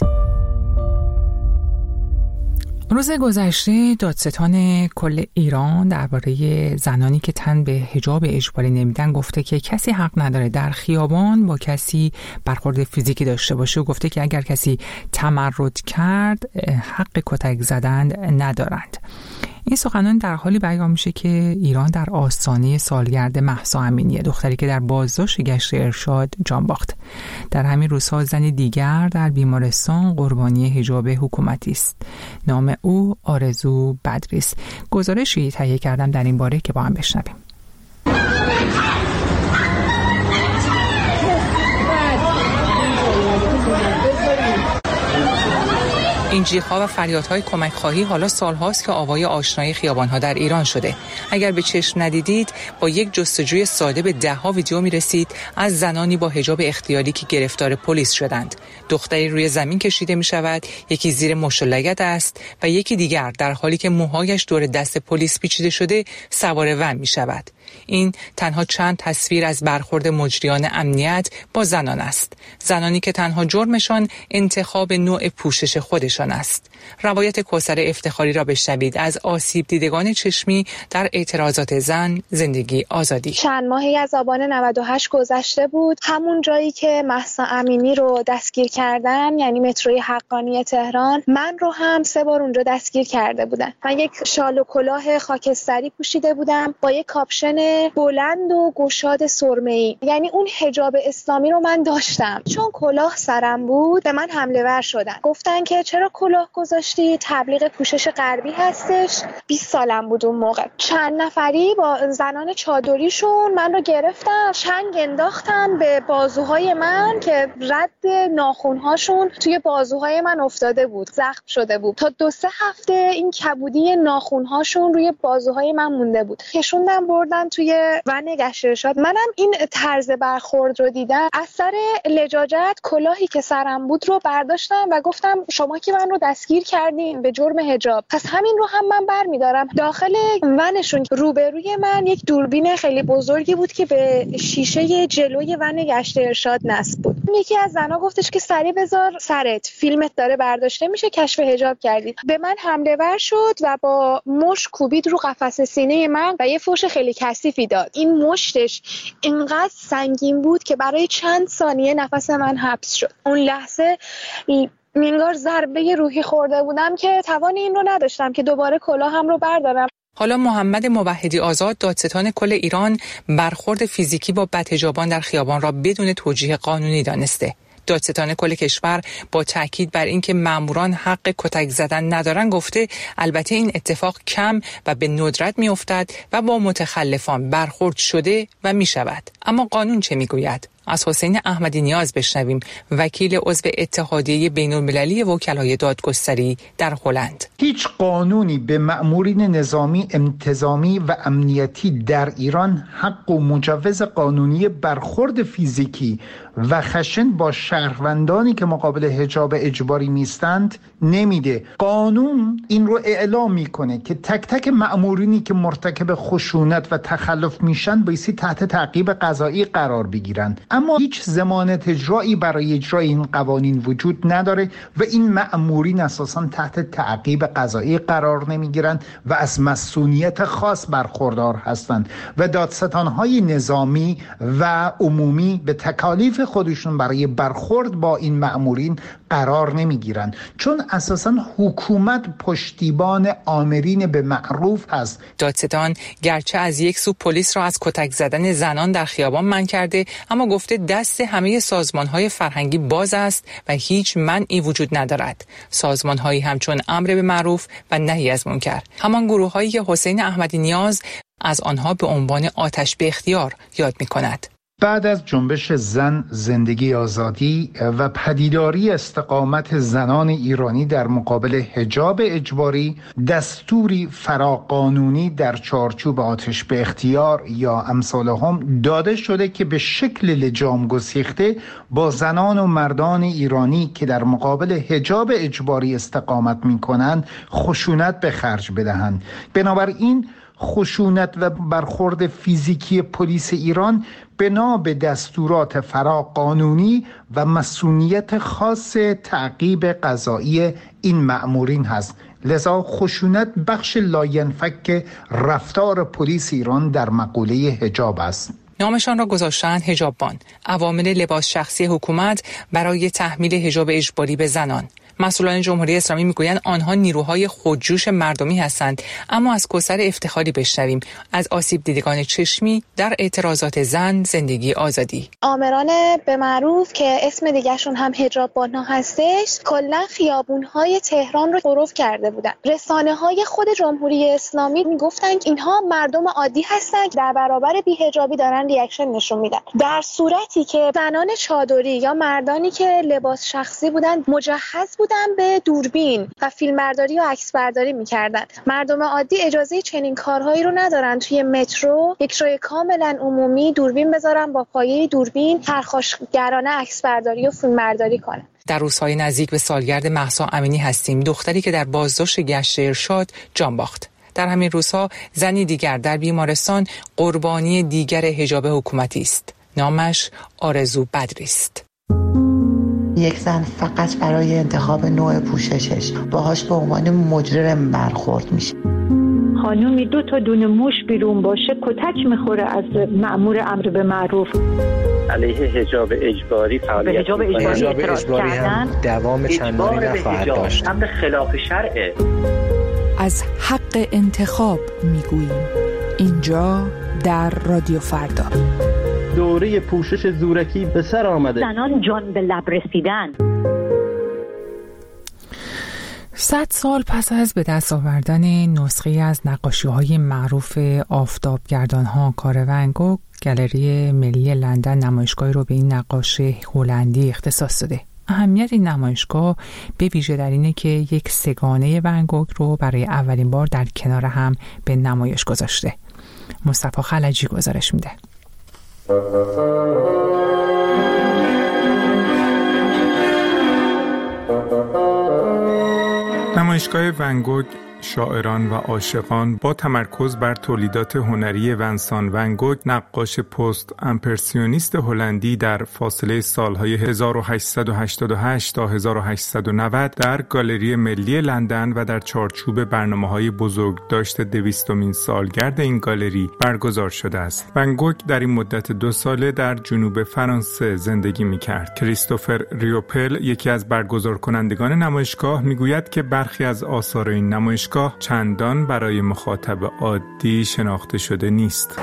روز گذشته دادستان کل ایران درباره زنانی که تن به حجاب اجباری نمیدن گفته که کسی حق نداره در خیابان با کسی برخورد فیزیکی داشته باشه و گفته که اگر کسی تمرد کرد حق کتک زدن ندارند. این سخنان در حالی بیان میشه که ایران در آستانه سالگرد مهسا امینی، دختری که در بازداشت گشت ارشاد جان باخت. در همین روزها زنی دیگر در بیمارستان قربانی حجاب حکومتی است. نام او آرزو بدری است. گزارشی تهیه کردم در این باره که با هم بشنویم. این جیغ‌ها و فریادهای کمک خواهی حالا سال‌هاست که آوای آشنای خیابان‌ها در ایران شده. اگر به چشم ندیدید، با یک جستجوی ساده به ده‌ها ویدیو می‌رسید از زنانی با حجاب اختیاری که گرفتار پلیس شدند. دختری روی زمین کشیده می‌شود، یکی زیر مشت لگد است و یکی دیگر در حالی که موهایش دور دست پلیس پیچیده شده سوار ون می‌شود. این تنها چند تصویر از برخورد مجریان امنیت با زنان است. زنانی که تنها جرمشان انتخاب نوع پوشش خودشان است. روایت کوثر افتخاری را بشنوید از آسیب دیدگان چشمی در اعتراضات زن زندگی آزادی. چند ماهی از آبان 98 گذشته بود، همون جایی که مهسا امینی رو دستگیر کردن، یعنی متروی حقانی تهران، من رو هم 3 بار اونجا دستگیر کرده بودن. من یک شال و کلاه خاکستری پوشیده بودم با یک کاپشن بلند و گشاد سرمه‌ای، یعنی اون حجاب اسلامی رو من داشتم. چون کلاه سرم بود به من حمله ور شدن، گفتن که چرا کلاه گذاشتی، تبلیغ پوشش غربی هستش. 20 سالم بود اون موقع. چند نفری با زنان چادریشون من رو گرفتن، چنگ انداختن به بازوهای من که رد ناخن‌هاشون توی بازوهای من افتاده بود، زخم شده بود. تا 2-3 هفته این کبودی ناخن‌هاشون روی بازوهای من مونده بود. کشوندن بردن توی ون گشت ارشاد. منم این طرز برخورد رو دیدم، از سر لجاجت کلاهی که سرم بود رو برداشتم و گفتم شما که من رو دستگیر کردین به جرم حجاب، پس همین رو هم من برمی‌دارم. داخل ونشون روبروی من یک دوربین خیلی بزرگی بود که به شیشه جلوی ون گشت ارشاد نصب بود. یکی از زنا گفتش که سری بذار سرت، فیلمت داره برداشته میشه، کشف حجاب کردی. به من حمله ور شد و با مشت کوبید رو قفس سینه من و یه فوش خیلی کثیفی داد. این مشتش اینقدر سنگین بود که برای چند ثانیه نفس من حبس شد. اون لحظه انگار ضربه روحی خورده بودم که توان این رو نداشتم که دوباره کلاهم رو بردارم. حالا محمد موحدی آزاد، دادستان کل ایران، برخورد فیزیکی با بدحجابان در خیابان را بدون توجیه قانونی دانسته. دادستان کل کشور با تاکید بر اینکه ماموران حق کتک زدن ندارن گفته البته این اتفاق کم و به ندرت میافتد و با متخلفان برخورد شده و میشود. اما قانون چه میگوید؟ از حسین احمدی نیاز بشنویم، وکیل عضو اتحادیه بین‌المللی وکلای دادگستری در هلند. هیچ قانونی به مأمورین نظامی، انتظامی و امنیتی در ایران حق و مجوز قانونی برخورد فیزیکی و خشن با شهروندانی که مقابل حجاب اجباری نیستند نمیده. قانون این رو اعلام میکنه که تک تک مأمورینی که مرتکب خشونت و تخلف میشن بایستی تحت تعقیب قضایی قرار بگیرن. اما هیچ ضمانت اجرایی برای اجرای این قوانین وجود نداره و این مأمورین اساساً تحت تعقیب قضایی قرار نمیگیرن و از مسئولیت خاص برخوردار هستند و دادستانهای نظامی و عمومی به تکالیف خودشون برای برخورد با این مأمورین قرار نمیگیرن، چون اساساً حکومت پشتیبان آمرین به معروف هست. دادستان گرچه از یک سو پلیس را از کتک زدن زنان در خیابان منع کرده، اما گفته دست همه سازمان‌های فرهنگی باز است و هیچ منعی وجود ندارد. سازمان‌هایی همچون امر به معروف و نهی از منکر، همان گروه‌هایی که حسین احمدی نیاز از آنها به عنوان آتش به اختیار یاد می‌کند. بعد از جنبش زن زندگی آزادی و پدیداری استقامت زنان ایرانی در مقابل حجاب اجباری، دستوری فراقانونی در چارچوب آتش به اختیار یا امثال هم داده شده که به شکل لجام گسیخته با زنان و مردان ایرانی که در مقابل حجاب اجباری استقامت می کنند خشونت به خرج بدهند. بنابراین خشونت و برخورد فیزیکی پلیس ایران بنا به دستورات فراقانونی و مسئولیت خاص تعقیب قضایی این مأمورین هست. لذا خشونت بخش لاینفک رفتار پلیس ایران در مقوله حجاب است. نامشان را گذاشتند حجاببان، عوامل لباس شخصی حکومت برای تحمیل حجاب اجباری به زنان. مسئولان جمهوری اسلامی میگویند آنها نیروهای خودجوش مردمی هستند، اما از کوثر افتخاری بشنویم از آسیب دیدگان چشمی در اعتراضات زن زندگی آزادی. آمران به معروف که اسم دیگهشون هم حجاببان‌ها هستش، کلا خیابون‌های تهران رو غرف کرده بودن. رسانه‌های خود جمهوری اسلامی میگفتن اینها مردم عادی هستن که در برابر بی‌حجابی دارن ریاکشن نشون میدن، در صورتی که زنان چادری یا مردانی که لباس شخصی بودن مجهز بودن به دوربین و فیلمبرداری و عکسبرداری میکردن. مردم عادی اجازه چنین کارهایی رو ندارن توی مترو یک جای کاملا عمومی دوربین بذارن با پایه دوربین پرخاشگرانه عکسبرداری و فیلمبرداری کنن. در روزهای نزدیک به سالگرد مهسا امینی هستیم، دختری که در بازداشت گشت ارشاد جان باخت. در همین روزها زنی دیگر در بیمارستان قربانی دیگر حجاب حکومتی است. نامش آرزو بدری است. یک زن فقط برای انتخاب نوع پوششش باهاش به عنوان مجرم برخورد میشه. خانومی 2 دونه موش بیرون باشه کتک میخوره از مأمور امر به معروف. علیه حجاب اجباری فعالیت حجاب اجباری هم دوام چندانی نخواهد داشت. امر خلاف شرعه. از حق انتخاب میگوییم اینجا در رادیو فردا. دوره پوشش زورکی به سر آمده. زنان جان به لب رسیدن. 100 سال پس از به دست آوردن نسخه‌ای از نقاشی‌های معروف آفتابگردان‌ها کار ون گوگ، گالری ملی لندن نمایشگاهی رو به این نقاش هلندی اختصاص داده. اهمیت این نمایشگاه به ویژه در اینه که یک سگانه ون گوگ رو برای اولین بار در کنار هم به نمایش گذاشته. مصطفی خلجی گزارش میده. نمایشگاه ون گوگ شاعران و عاشقان با تمرکز بر تولیدات هنری ونسان ون گوگ، نقاش پست امپرسیونیست هلندی، در فاصله سالهای 1888 تا 1890 در گالری ملی لندن و در چارچوب برنامه‌های بزرگداشت 200مین سالگرد این گالری برگزار شده است. ون گوگ در این مدت 2 ساله در جنوب فرانسه زندگی می‌کرد. کریستوفر ریوپل، یکی از برگزار کنندگان نمایشگاه، می‌گوید که برخی از آثار این نمایشگاه چندان برای مخاطب عادی شناخته شده نیست.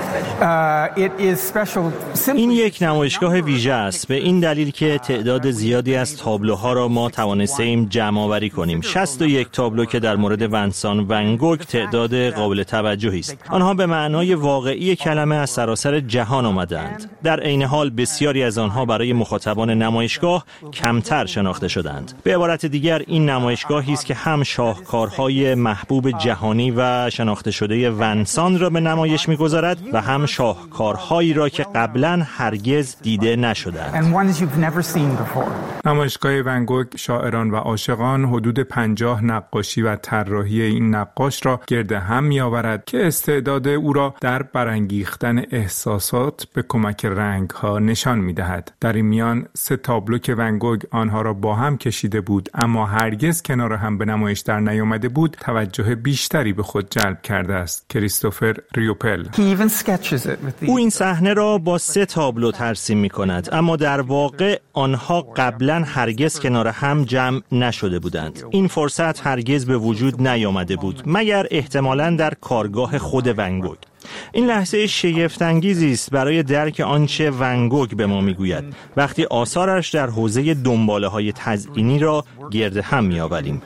این یک نمایشگاه ویژه است به این دلیل که تعداد زیادی از تابلوها را ما توانستیم جمع آوری کنیم. 61 تابلو که در مورد ونسان ون گوگ تعداد قابل توجهی است. آنها به معنای واقعی کلمه از سراسر جهان آمدند. در عین حال بسیاری از آنها برای مخاطبان نمایشگاه کمتر شناخته شدند. به عبارت دیگر این نمایشگاهی است که هم شاهکارهای محبوب جهانی و شناخته شده ونسان را به نمایش می‌گذارد و هم شاهکارهایی را که قبلا هرگز دیده نشدند. نمایشگاه ون گوگ شاعران و عاشقان حدود 50 نقاشی و طراحی این نقاش را گرد هم می‌آورد که استعداد او را در برانگیختن احساسات به کمک رنگ‌ها نشان می‌دهد. در این میان 3 تابلو که ون گوگ آنها را با هم کشیده بود اما هرگز کنار هم به نمایش در نیامده بود، توجه بیشتری به خود جلب کرده است. کریستوفر ریوپل: او این صحنه را با 3 تابلو ترسیم می‌کند، اما در واقع آنها قبلا هرگز کنار هم جمع نشده بودند. این فرصت هرگز به وجود نیامده بود مگر احتمالاً در کارگاه خود ون گوگ. این لحظه شگفت‌انگیزی است برای درک آنچه ون گوگ به ما میگوید وقتی آثارش در حوزه دنباله‌های تزئینی را گرد هم می‌آوریم.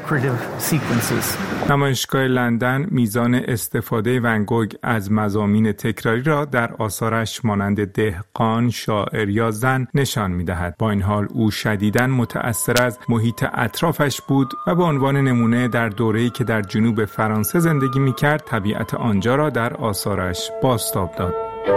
نمایشگاه لندن میزان استفاده ون گوگ از مضامین تکراری را در آثارش مانند دهقان، شاعر یا زن نشان می‌دهد. با این حال او شدیداً متأثر از محیط اطرافش بود و به عنوان نمونه در دوره‌ای که در جنوب فرانسه زندگی می‌کرد، طبیعت آنجا را در آثارش بازتاب داد.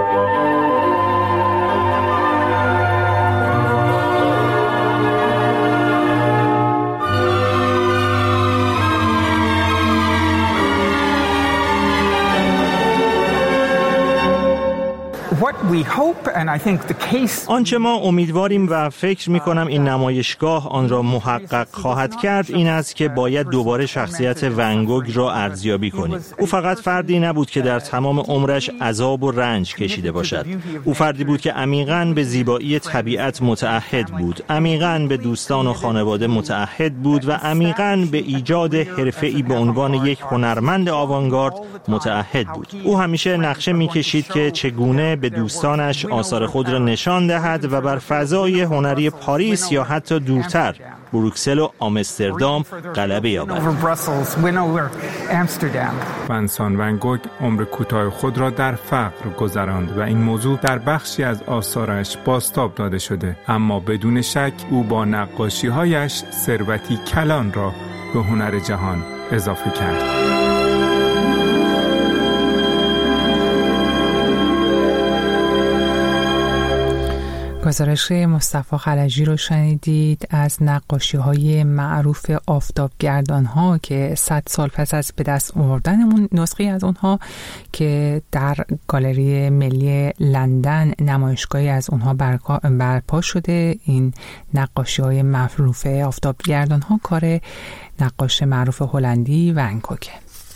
آنچه ما امیدواریم و فکر می‌کنم این نمایشگاه آن را محقق خواهد کرد این است که باید دوباره شخصیت ون گوگ را ارزیابی کنیم. او فقط فردی نبود که در تمام عمرش عذاب و رنج کشیده باشد. او فردی بود که عمیقاً به زیبایی طبیعت متعهد بود، عمیقاً به دوستان و خانواده متعهد بود و عمیقاً به ایجاد حرفه‌ای به عنوان یک هنرمند آوانگارد متعهد بود. او همیشه نقشه می‌کشید که چگونه به دوستانش آثار خود را نشان دهد و بر فضای هنری پاریس یا حتی دورتر بروکسل و آمستردام غلبه یابد. ونسان ون گوگ عمر کوتاه خود را در فقر گذراند و این موضوع در بخشی از آثارش بازتاب داده شده، اما بدون شک او با نقاشی‌هایش ثروتی کلان را به هنر جهان اضافه کرد. گزارش مصطفی خلجی رو شنیدید از نقاشی‌های معروف آفتابگردان‌ها که 100 سال پس از به دست آوردن نسخه از اونها که در گالری ملی لندن نمایشگاهی از اونها برپا شده. این نقاشی‌های معروف آفتابگردان‌ها کار نقاش معروف هلندی ون گوگه.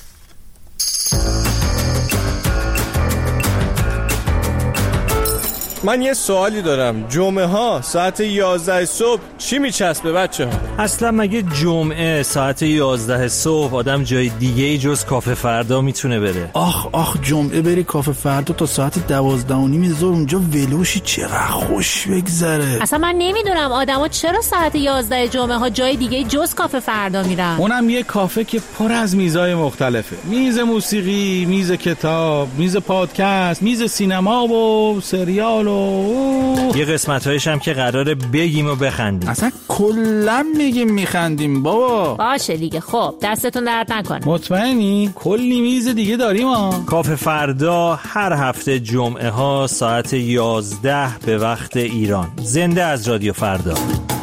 من یه سوالی دارم. جمعه ها ساعت 11 صبح چی میچسبه بچه ها؟ اصلا مگه جمعه ساعت 11 صبح آدم جای دیگه جز کافه فردا میتونه بره؟ آخ جمعه بری کافه فردا تا ساعت 12:30 ظهر اونجا ولوشی چقدر خوش بگذره. اصلا من نمیدونم آدما چرا ساعت 11 جمعه ها جای دیگه جز کافه فردا میرن. اونم یه کافه که پر از میزای مختلفه. میز موسیقی، میز کتاب، میز پادکست، میز سینما و سریال یه قسمت‌هایش هم که قراره بگیم و بخندیم. اصلا کلا میگیم میخندیم بابا. باشه دیگه. خب دستتون درد نکنه. مطمئنی؟ کلی میز دیگه داریم ها. کافه فردا هر هفته جمعه ها ساعت 11 به وقت ایران. زنده از رادیو فردا.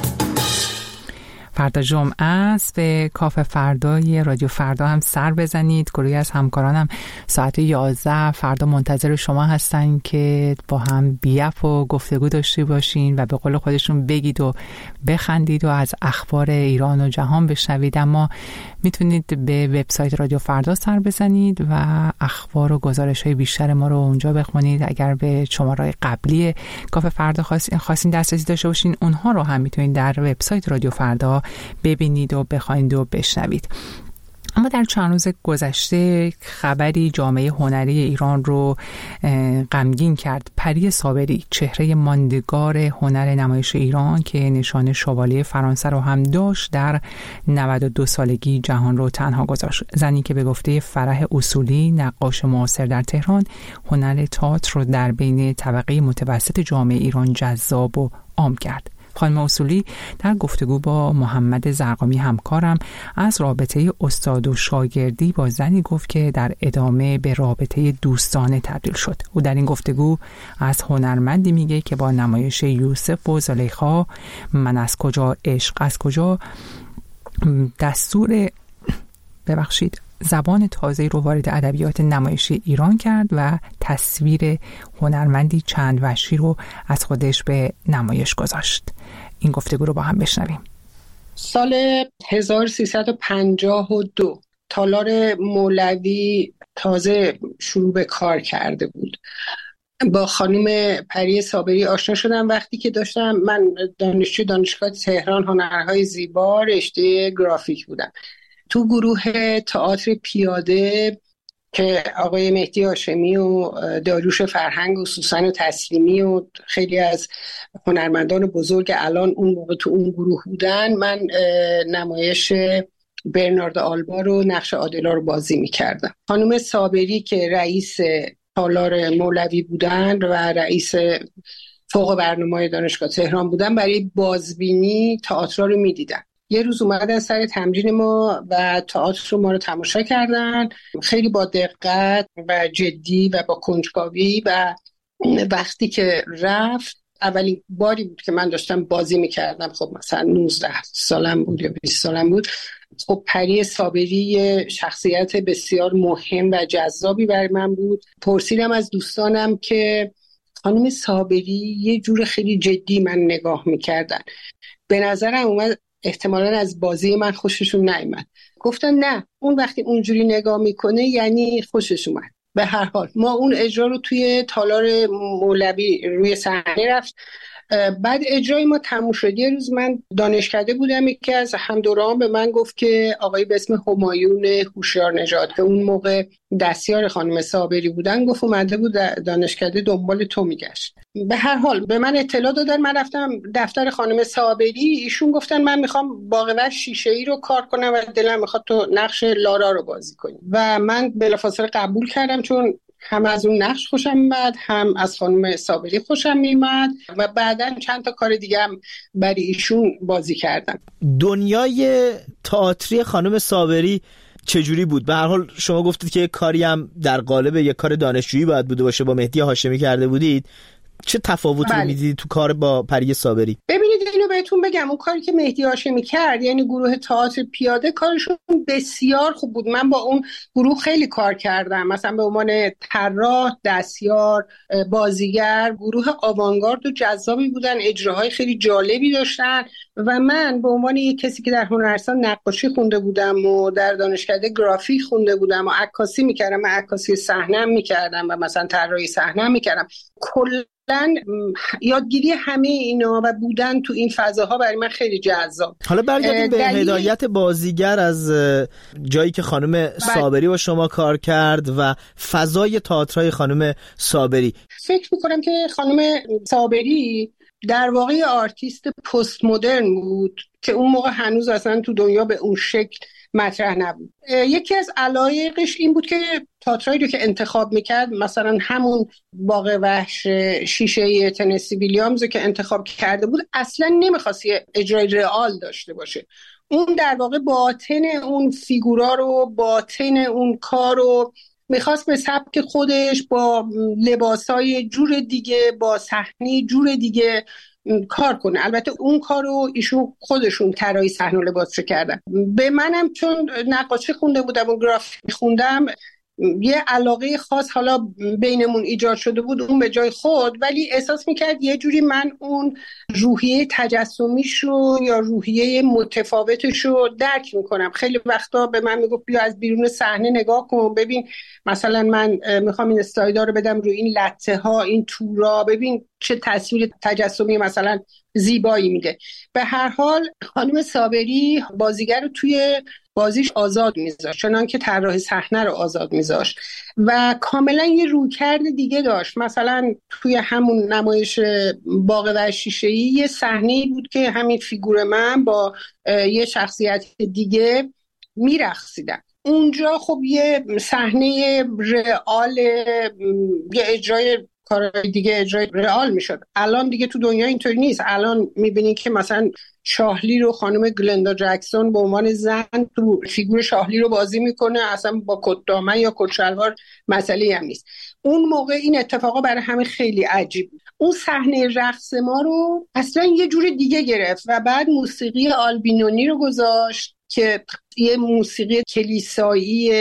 فردا جمعه است. به کافه فردای رادیو فردا هم سر بزنید. گروهی از همکارانم ساعت 11 فردا منتظر شما هستن که با هم بی‌اپ و گفتگو داشته باشین و به قول خودشون بگید و بخندید و از اخبار ایران و جهان بشنوید. اما میتونید به وبسایت رادیو فردا سر بزنید و اخبار و گزارش‌های بیشتر ما رو اونجا بخونید. اگر به شماره‌های قبلی کافه فردا خواستین دسترسی داشته باشین، اونها رو هم میتونید در وبسایت رادیو فردا ببینید و بخواید و بشنوید. اما در چند روز گذشته خبری جامعه هنری ایران رو غمگین کرد. پری صابری، چهره ماندگار هنر نمایش ایران که نشان شوالیه فرانسه رو هم داشت، در 92 سالگی جهان رو تنها گذاشت. زنی که به گفته فرح اصولی، نقاش معاصر در تهران، هنر تئاتر رو در بین طبقه متوسط جامعه ایران جذاب و عام کرد. خانم اصولی در گفتگو با محمد زرقامی همکارم از رابطه استاد و شاگردی با زنی گفت که در ادامه به رابطه دوستانه تبدیل شد. او در این گفتگو از هنرمندی میگه که با نمایش یوسف و زلیخا، من از کجا عشق از کجا، زبان تازه‌ای رو وارد ادبیات نمایشی ایران کرد و تصویر هنرمندی چند وجهی رو از خودش به نمایش گذاشت. این گفتگو رو با هم بشنویم. سال 1352 تالار مولوی تازه شروع به کار کرده بود. با خانم پری صابری آشنا شدم وقتی که من دانشجو دانشگاه تهران هنرهای زیبا رشته گرافیک بودم. تو گروه تئاتر پیاده که آقای مهدی هاشمی و داریوش فرهنگ و سوسن تسلیمی و خیلی از هنرمندان بزرگ الان اون موقع تو اون گروه بودن، من نمایش برنارد آلبا رو، نقش عادلا رو بازی میکردم. خانم صابری که رئیس تالار مولوی بودن و رئیس فوق برنامه‌های دانشگاه تهران بودن، برای بازبینی تئاتر رو میدیدن. یه روز اومدن سر تمرین ما و تئاتر رو ما رو تماشا کردن، خیلی با دقت و جدی و با کنجکاوی. و وقتی که رفت، اولین باری بود که من داشتم بازی میکردم، خب مثلا 19 سالم بود یا 20 سالم بود. خب پری صابری شخصیت بسیار مهم و جذابی برای من بود. پرسیدم از دوستانم که خانم صابری یه جور خیلی جدی من نگاه میکردن، به نظرم اومد احتمالاً از بازی من خوششون نیامد. گفتم نه، اون وقتی اونجوری نگاه میکنه یعنی خوشش اومد. به هر حال ما اون اجرا رو توی تالار مولوی روی صحنه رفت بعد اجرای ما تموم شد. یه روز من دانشکده بودم، یکی از همدوران به من گفت که آقای به اسم همایون هوشیار نژاد که اون موقع دستیار خانم صابری بودن، گفت اومده بود دانشکده دنبال تو میگشت. به هر حال به من اطلاع دادن، من رفتم دفتر خانم صابری، ایشون گفتن من میخوام باغ وحش شیشه‌ای رو کار کنم و دلم میخواد تو نقش لارا رو بازی کنی و من بلافاصله قبول کردم، چون هم از اون نقش خوشم میاد، هم از خانم صابری خوشم میاد و بعداً چند تا کار دیگه هم برای ایشون بازی کردم. دنیای تئاتری خانم صابری چجوری بود؟ به هر حال شما گفتید که کاری هم در قالب یک کار دانشجویی باید بوده باشه، با مهدی هاشمی کرده بودید. چه تفاوتی رو می‌دیدید تو کار با پری صابری؟ ببینید اینو بهتون بگم، اون کاری که مهدی هاشمی کرد، یعنی گروه تئاتر پیاده، کارشون بسیار خوب بود. من با اون گروه خیلی کار کردم، مثلا به عنوان طراح، دستیار، بازیگر. گروه آوانگارد و جذابی بودن، اجراهای خیلی جالبی داشتن و من به عنوان یک کسی که در هنرستان نقاشی خونده بودم و در دانشکده گرافیک خونده بودم و عکاسی می‌کردم، من عکاسی صحنه می‌کردم و مثلا طراحی صحنه می‌کردم، کلا یادگیری همه اینا و بودن تو این فضاها برای من خیلی جذاب. حالا برگردیم به هدایت بازیگر از جایی که خانم صابری با شما کار کرد و فضای تئاترای خانم صابری. فکر میکنم که خانم صابری در واقع آرتیست پست مدرن بود که اون موقع هنوز اصلا تو دنیا به اون شکل مطرح نبود. یکی از علایقش این بود که تئاترایی رو که انتخاب میکرد، مثلا همون باغ وحش شیشه‌ای تنسی ویلیامز رو که انتخاب کرده بود، اصلا نمیخواست یه اجرای رئال داشته باشه. اون در واقع باطن اون فیگورا رو، باطن اون کار رو میخواست به سبک خودش، با لباسای جور دیگه، با صحنه جور دیگه کار کنه. البته اون کارو ایشون خودشون طراحی صحنه و لباس کردن. به منم چون نقاشی خونده بودم و گرافیک خوندم، یه علاقه خاص حالا بینمون ایجاد شده بود، اون به جای خود، ولی احساس میکرد یه جوری من اون روحیه تجسمیشو یا روحیه متفاوتشو درک میکنم. خیلی وقتا به من میگفت بیا از بیرون صحنه نگاه کن، ببین مثلا من میخوام این اسلایدها رو بدم روی این لته ها، این تورا، ببین چه تصویر تجسمی مثلا زیبایی میده. به هر حال خانم صابری بازیگر رو توی بازیش آزاد میذاشت، چنان که طراح صحنه رو آزاد میذاشت و کاملا یه رویکرد دیگه داشت. مثلا توی همون نمایش باغ وحش شیشه‌ای یه صحنه‌ای بود که همین فیگور من با یه شخصیت دیگه میرقصیدن. اونجا خب یه صحنه رئال، یه اجرای کارهای دیگه اجرای رئال میشد. الان دیگه تو دنیا اینطوری نیست. الان میبینی که مثلا شاهلی رو خانم گلندا جکسون به عنوان زن تو فیگور شاهلی رو بازی میکنه، اصلا با کت دامن یا کت شلوار مسئله هم نیست. اون موقع این اتفاقا برای همه خیلی عجیب بود. اون صحنه رقص ما رو اصلا یه جور دیگه گرفت و بعد موسیقی آلبینونی رو گذاشت که یه موسیقی کلیسایی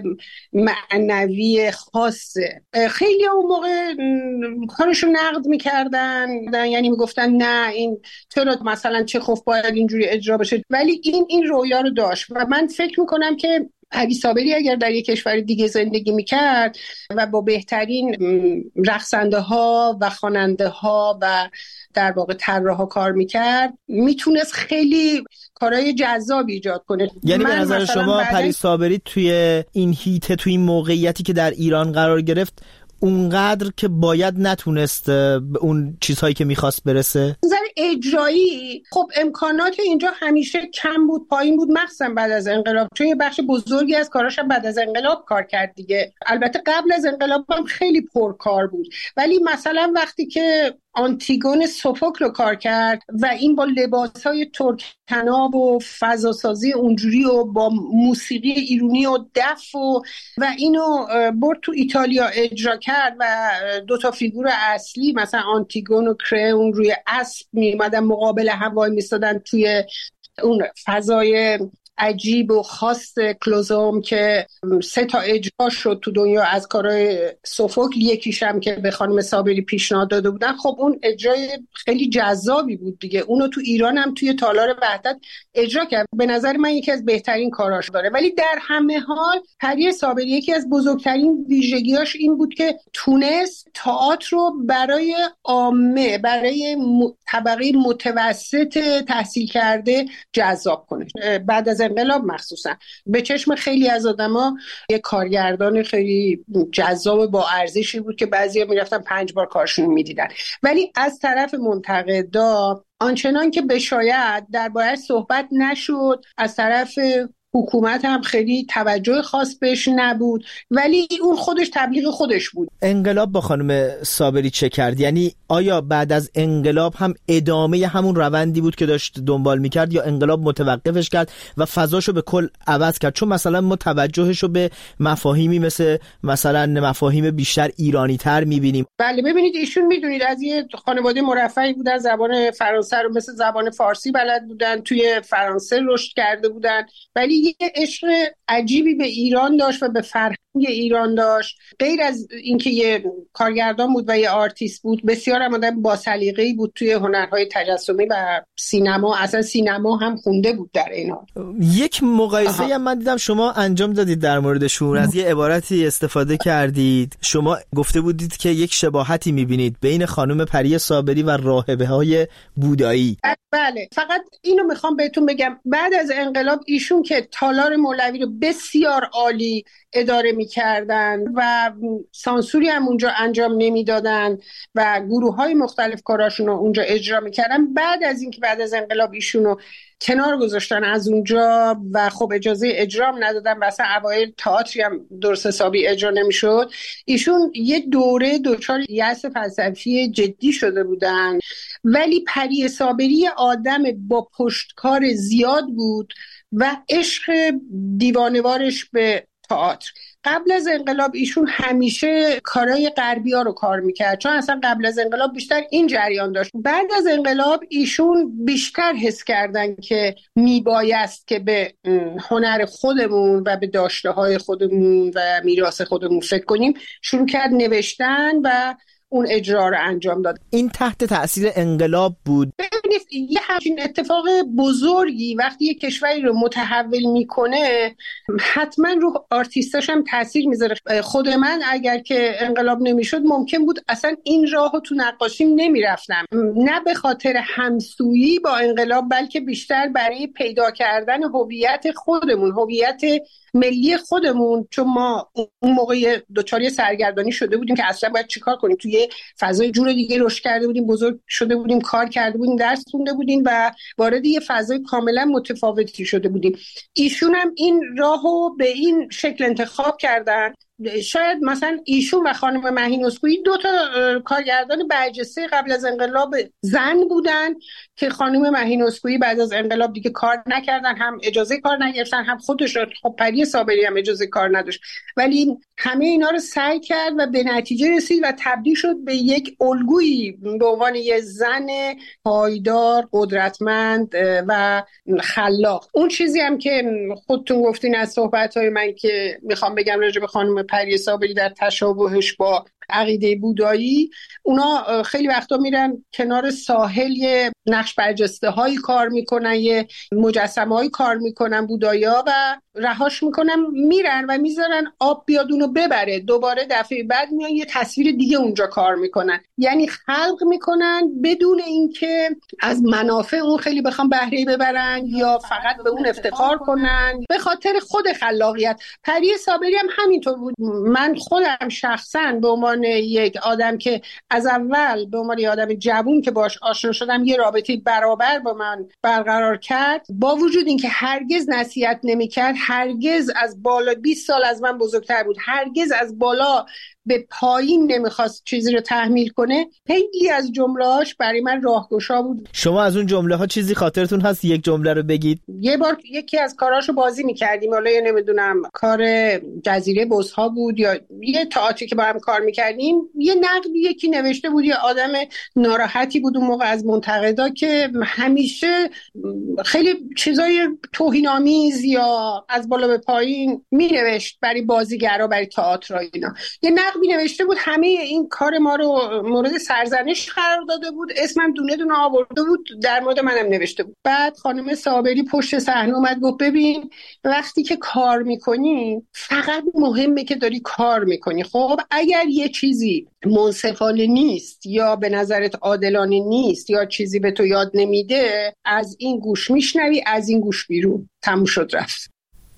معنوی خاصه. خیلی اون موقع کارشو نقد میکردن، یعنی میگفتن نه این چرا مثلا چخوف باید اینجوری اجرا بشه، ولی این رویا رو داشت و من فکر میکنم که پری صابری اگر در یک کشور دیگه زندگی میکرد و با بهترین رقصنده ها و خواننده ها و در واقع طراحا کار میکرد، میتونست خیلی کارهای جذاب ایجاد کنه. یعنی به نظر شما پری صابری توی این هیت، توی این موقعیتی که در ایران قرار گرفت، اونقدر که باید نتونست به اون چیزهایی که میخواست برسه؟ نظر اجرایی خب امکانات اینجا همیشه کم بود، پایین بود، مخصوصا بعد از انقلاب، چون یه بخش بزرگی از کاراش بعد از انقلاب کار کرد دیگه. البته قبل از انقلاب هم خیلی پرکار بود، ولی مثلا وقتی که آنتیگون سوفوکل رو کار کرد و این با لباسهای ترک‌طناب و فضاسازی اونجوری و با موسیقی ایرانی و دف و اینو برد تو ایتالیا اجرا کرد و دوتا فیگور اصلی مثلا آنتیگون و کرئون روی اسب میمدن مقابل هم وای میستادن توی اون فضای عجیب و خاص کلوزوم که 3 اجرا شد تو دنیا از کارهای سوفوکل، یکیش هم که به خانم صابری پیشنهاد داده بودن. خب اون اجرای خیلی جذابی بود دیگه، اونو تو ایران هم توی تالار وحدت اجرا کرد. به نظر من یکی از بهترین کاراش داره. ولی در همه حال پری صابری یکی از بزرگترین ویژگیاش این بود که تونست تئاتر رو برای عامه، برای طبقه متوسط تحصیل کرده جذاب کنه. بعد از انقلاب مخصوصا به چشم خیلی از آدما یک کارگردان خیلی جذاب با ارزشی بود که بعضیا میرفتن 5 بار کارشون میدیدن. ولی از طرف منتقدا آنچنان که بشاید درباره‌اش صحبت نشد، از طرف حکومت هم خیلی توجه خاص بهش نبود، ولی اون خودش تبلیغ خودش بود. انقلاب با خانم صابری چه کرد؟ یعنی آیا بعد از انقلاب هم ادامه همون روندی بود که داشت دنبال میکرد، یا انقلاب متوقفش کرد و فضاشو به کل عوض کرد؟ چون مثلا ما توجهشو به مفاهیمی مثلا مفاهیم بیشتر ایرانی تر میبینیم. بله ببینید، ایشون میدونید از یه خانواده مرفهی بودن، زبان فرانسه رو مثل زبان فارسی بلد بودن، توی فرانسه رشد کرده بودن، ولی یه عشق عجیبی به ایران داشت و به فرهنگ ایران داشت. غیر از اینکه یه کارگردان بود و یه آرتیست بود، بسیار هم آدم با سلیقه‌ای بود توی هنرهای تجسمی و سینما. اصلا سینما هم خونده بود در این حال. یک مقایسه هم من دیدم شما انجام دادید در موردشون، از یه عبارتی استفاده کردید. شما گفته بودید که یک شباهتی می‌بینید بین خانم پری صابری و راهبه‌های بودایی. بله، فقط اینو میخوام بهتون بگم، بعد از انقلاب ایشون که تالار مولوی رو بسیار عالی اداره میکردن و سانسوری هم اونجا انجام نمیدادن و گروه‌های مختلف کاراشون رو اونجا اجرا میکردن، بعد از اینکه بعد از انقلاب ایشونو کنار گذاشتن از اونجا و خب اجازه اجرا هم ندادن و اصلا اوایل تئاتری هم درست حسابی اجرا نمیشد، ایشون یه دوره دچار یأس فلسفی جدی شده بودن. ولی پری صابری آدم با پشتکار زیاد بود و عشق دیوانوارش به تئاتر. قبل از انقلاب ایشون همیشه کارهای غربی ها رو کار میکرد، چون اصلا قبل از انقلاب بیشتر این جریان داشت. بعد از انقلاب ایشون بیشتر حس کردن که میبایست که به هنر خودمون و به داشته های خودمون و میراث خودمون فکر کنیم. شروع کرد نوشتن و اون اجرا رو انجام داد. این تحت تأثیر انقلاب بود. ببینید، یه همچین اتفاق بزرگی وقتی یه کشوری رو متحول میکنه حتما رو آرتیستاش هم تاثیر میذاره. خود من اگر که انقلاب نمیشد ممکن بود اصلا این راهو تو نقاشیم نمیرفتم، نه به خاطر همسویی با انقلاب بلکه بیشتر برای پیدا کردن هویت خودمون، هویت ملی خودمون. چون ما اون موقع دوچاری سرگردانی شده بودیم که اصلا باید چیکار کنیم، توی فضای جور دیگه رشد کرده بودیم، بزرگ شده بودیم، کار کرده بودیم، درس خونده بودیم و وارد یه فضای کاملا متفاوتی شده بودیم. ایشون هم این راهو به این شکل انتخاب کردن. شاید مثلا ایشون و خانم مهین اسکویی 2 کارگردان برجسته قبل از انقلاب زن بودن که خانم مهین اسکویی بعد از انقلاب دیگه کار نکردن، هم اجازه کار نگرفتن، هم خودش. خب پری صابری هم اجازه کار نداشت، ولی همه اینا رو سعی کرد و به نتیجه رسید و تبدیل شد به یک الگویی به عنوان یه زن پایدار، قدرتمند و خلاق. اون چیزی هم که خودتون گفتین از صحبت‌های من که میخوام بگم راجع به خانم پری صابری در تشابهش با عقیده بودایی، اونا خیلی وقتا میرن کنار ساحل یه نقش برجسته هایی کار میکنن، یه مجسمه هایی کار میکنن بودایا و رهاش میکنن، میرن و میذارن آب بیاد اونو ببره، دوباره دفعه بعد میان یه تصویر دیگه اونجا کار میکنن. یعنی خلق میکنن بدون اینکه از منافع اون خیلی بخوام بهره ببرن یا فقط به اون افتخار کنن، به خاطر خود خلاقیت. پری صابری هم همینطور بود. من خودم شخصا به عنوان یک آدم که از اول به عنوان یک آدم جوون که باش آشنا شدم یه رابطه برابر با من برقرار کرد، با وجود اینکه هرگز نصیحت نمی‌کرد، هرگز از بالا 20 سال از من بزرگتر بود، هرگز از بالا به پایین نمیخواست چیزی رو تحمیل کنه، خیلی از جمله‌هاش برای من راهگشا بود. شما از اون جمله ها چیزی خاطرتون هست؟ یک جمله رو بگید. یه بار یکی از کاراشو بازی می‌کردیم، حالا نمیدونم کار جزیره بزها بود یا یه تئاتری که با هم کار می‌کردیم، کردیم یه نقدی یکی نوشته بود، یه آدم ناراحتی بود اون موقع از منتقدا که همیشه خیلی چیزای توهین‌آمیز یا از بالا به پایین مینوشت برای بازیگرا، برای تئاتر اینا. یه نقدی نوشته بود همه این کار ما رو مورد سرزنش قرار داده بود، اسمم دونه دونه آورده بود، در مورد منم نوشته بود. بعد خانم صابری پشت صحنه اومد گفت ببین وقتی که کار میکنی فقط مهمه که داری کار میکنی. خب اگر یه چیزی منصفانه نیست یا به نظرت عادلانه نیست یا چیزی به تو یاد نمیده، از این گوش میشنوی، از این گوش بیرون، تموم شد رفت.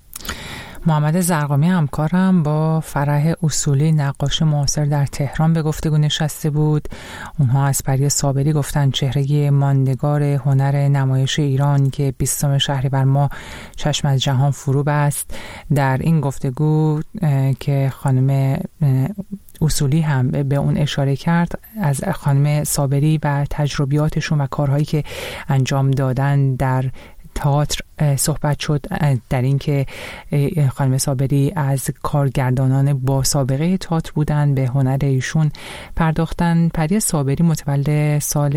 محمد زرقامی همکارم با فرح اصولی نقاش معاصر در تهران به گفتگو نشسته بود. اونها از پری صابری گفتن چهره ماندگار هنر نمایش ایران که 20 شهریور ماه چشم از جهان فرو بست. در این گفتگو که خانم اصولی هم به اون اشاره کرد، از خانم صابری و تجربیاتشون و کارهایی که انجام دادن در تئاتر صحبت شد، در این که خانم صابری از کارگردانان با سابقه تئاتر بودن، به هنر ایشون پرداختن. پری صابری متولد سال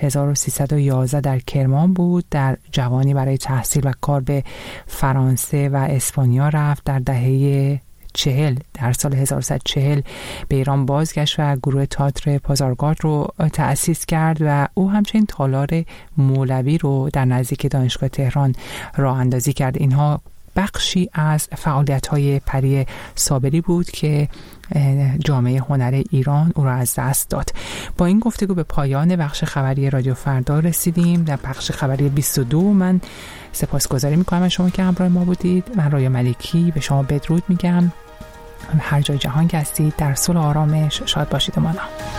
1311 در کرمان بود. در جوانی برای تحصیل و کار به فرانسه و اسپانیا رفت. در دهه 40 در سال 1140 به ایران بازگشت و گروه تئاتر پازارگاد رو تأسیس کرد و او همچنین تالار مولوی رو در نزدیک دانشگاه تهران راه اندازی کرد. اینها بخشی از فعالیت‌های پری صابری بود که جامعه هنر ایران او را از دست داد. با این گفتگو به پایان بخش خبری رادیو فردا رسیدیم. در بخش خبری 22 من سپاسگزاری می‌کنم از شما که همراه ما بودید. من رویا ملکی به شما بدرود میگم. هر جای جهان که هستید در صلح و آرامش شاد باشید و مانا.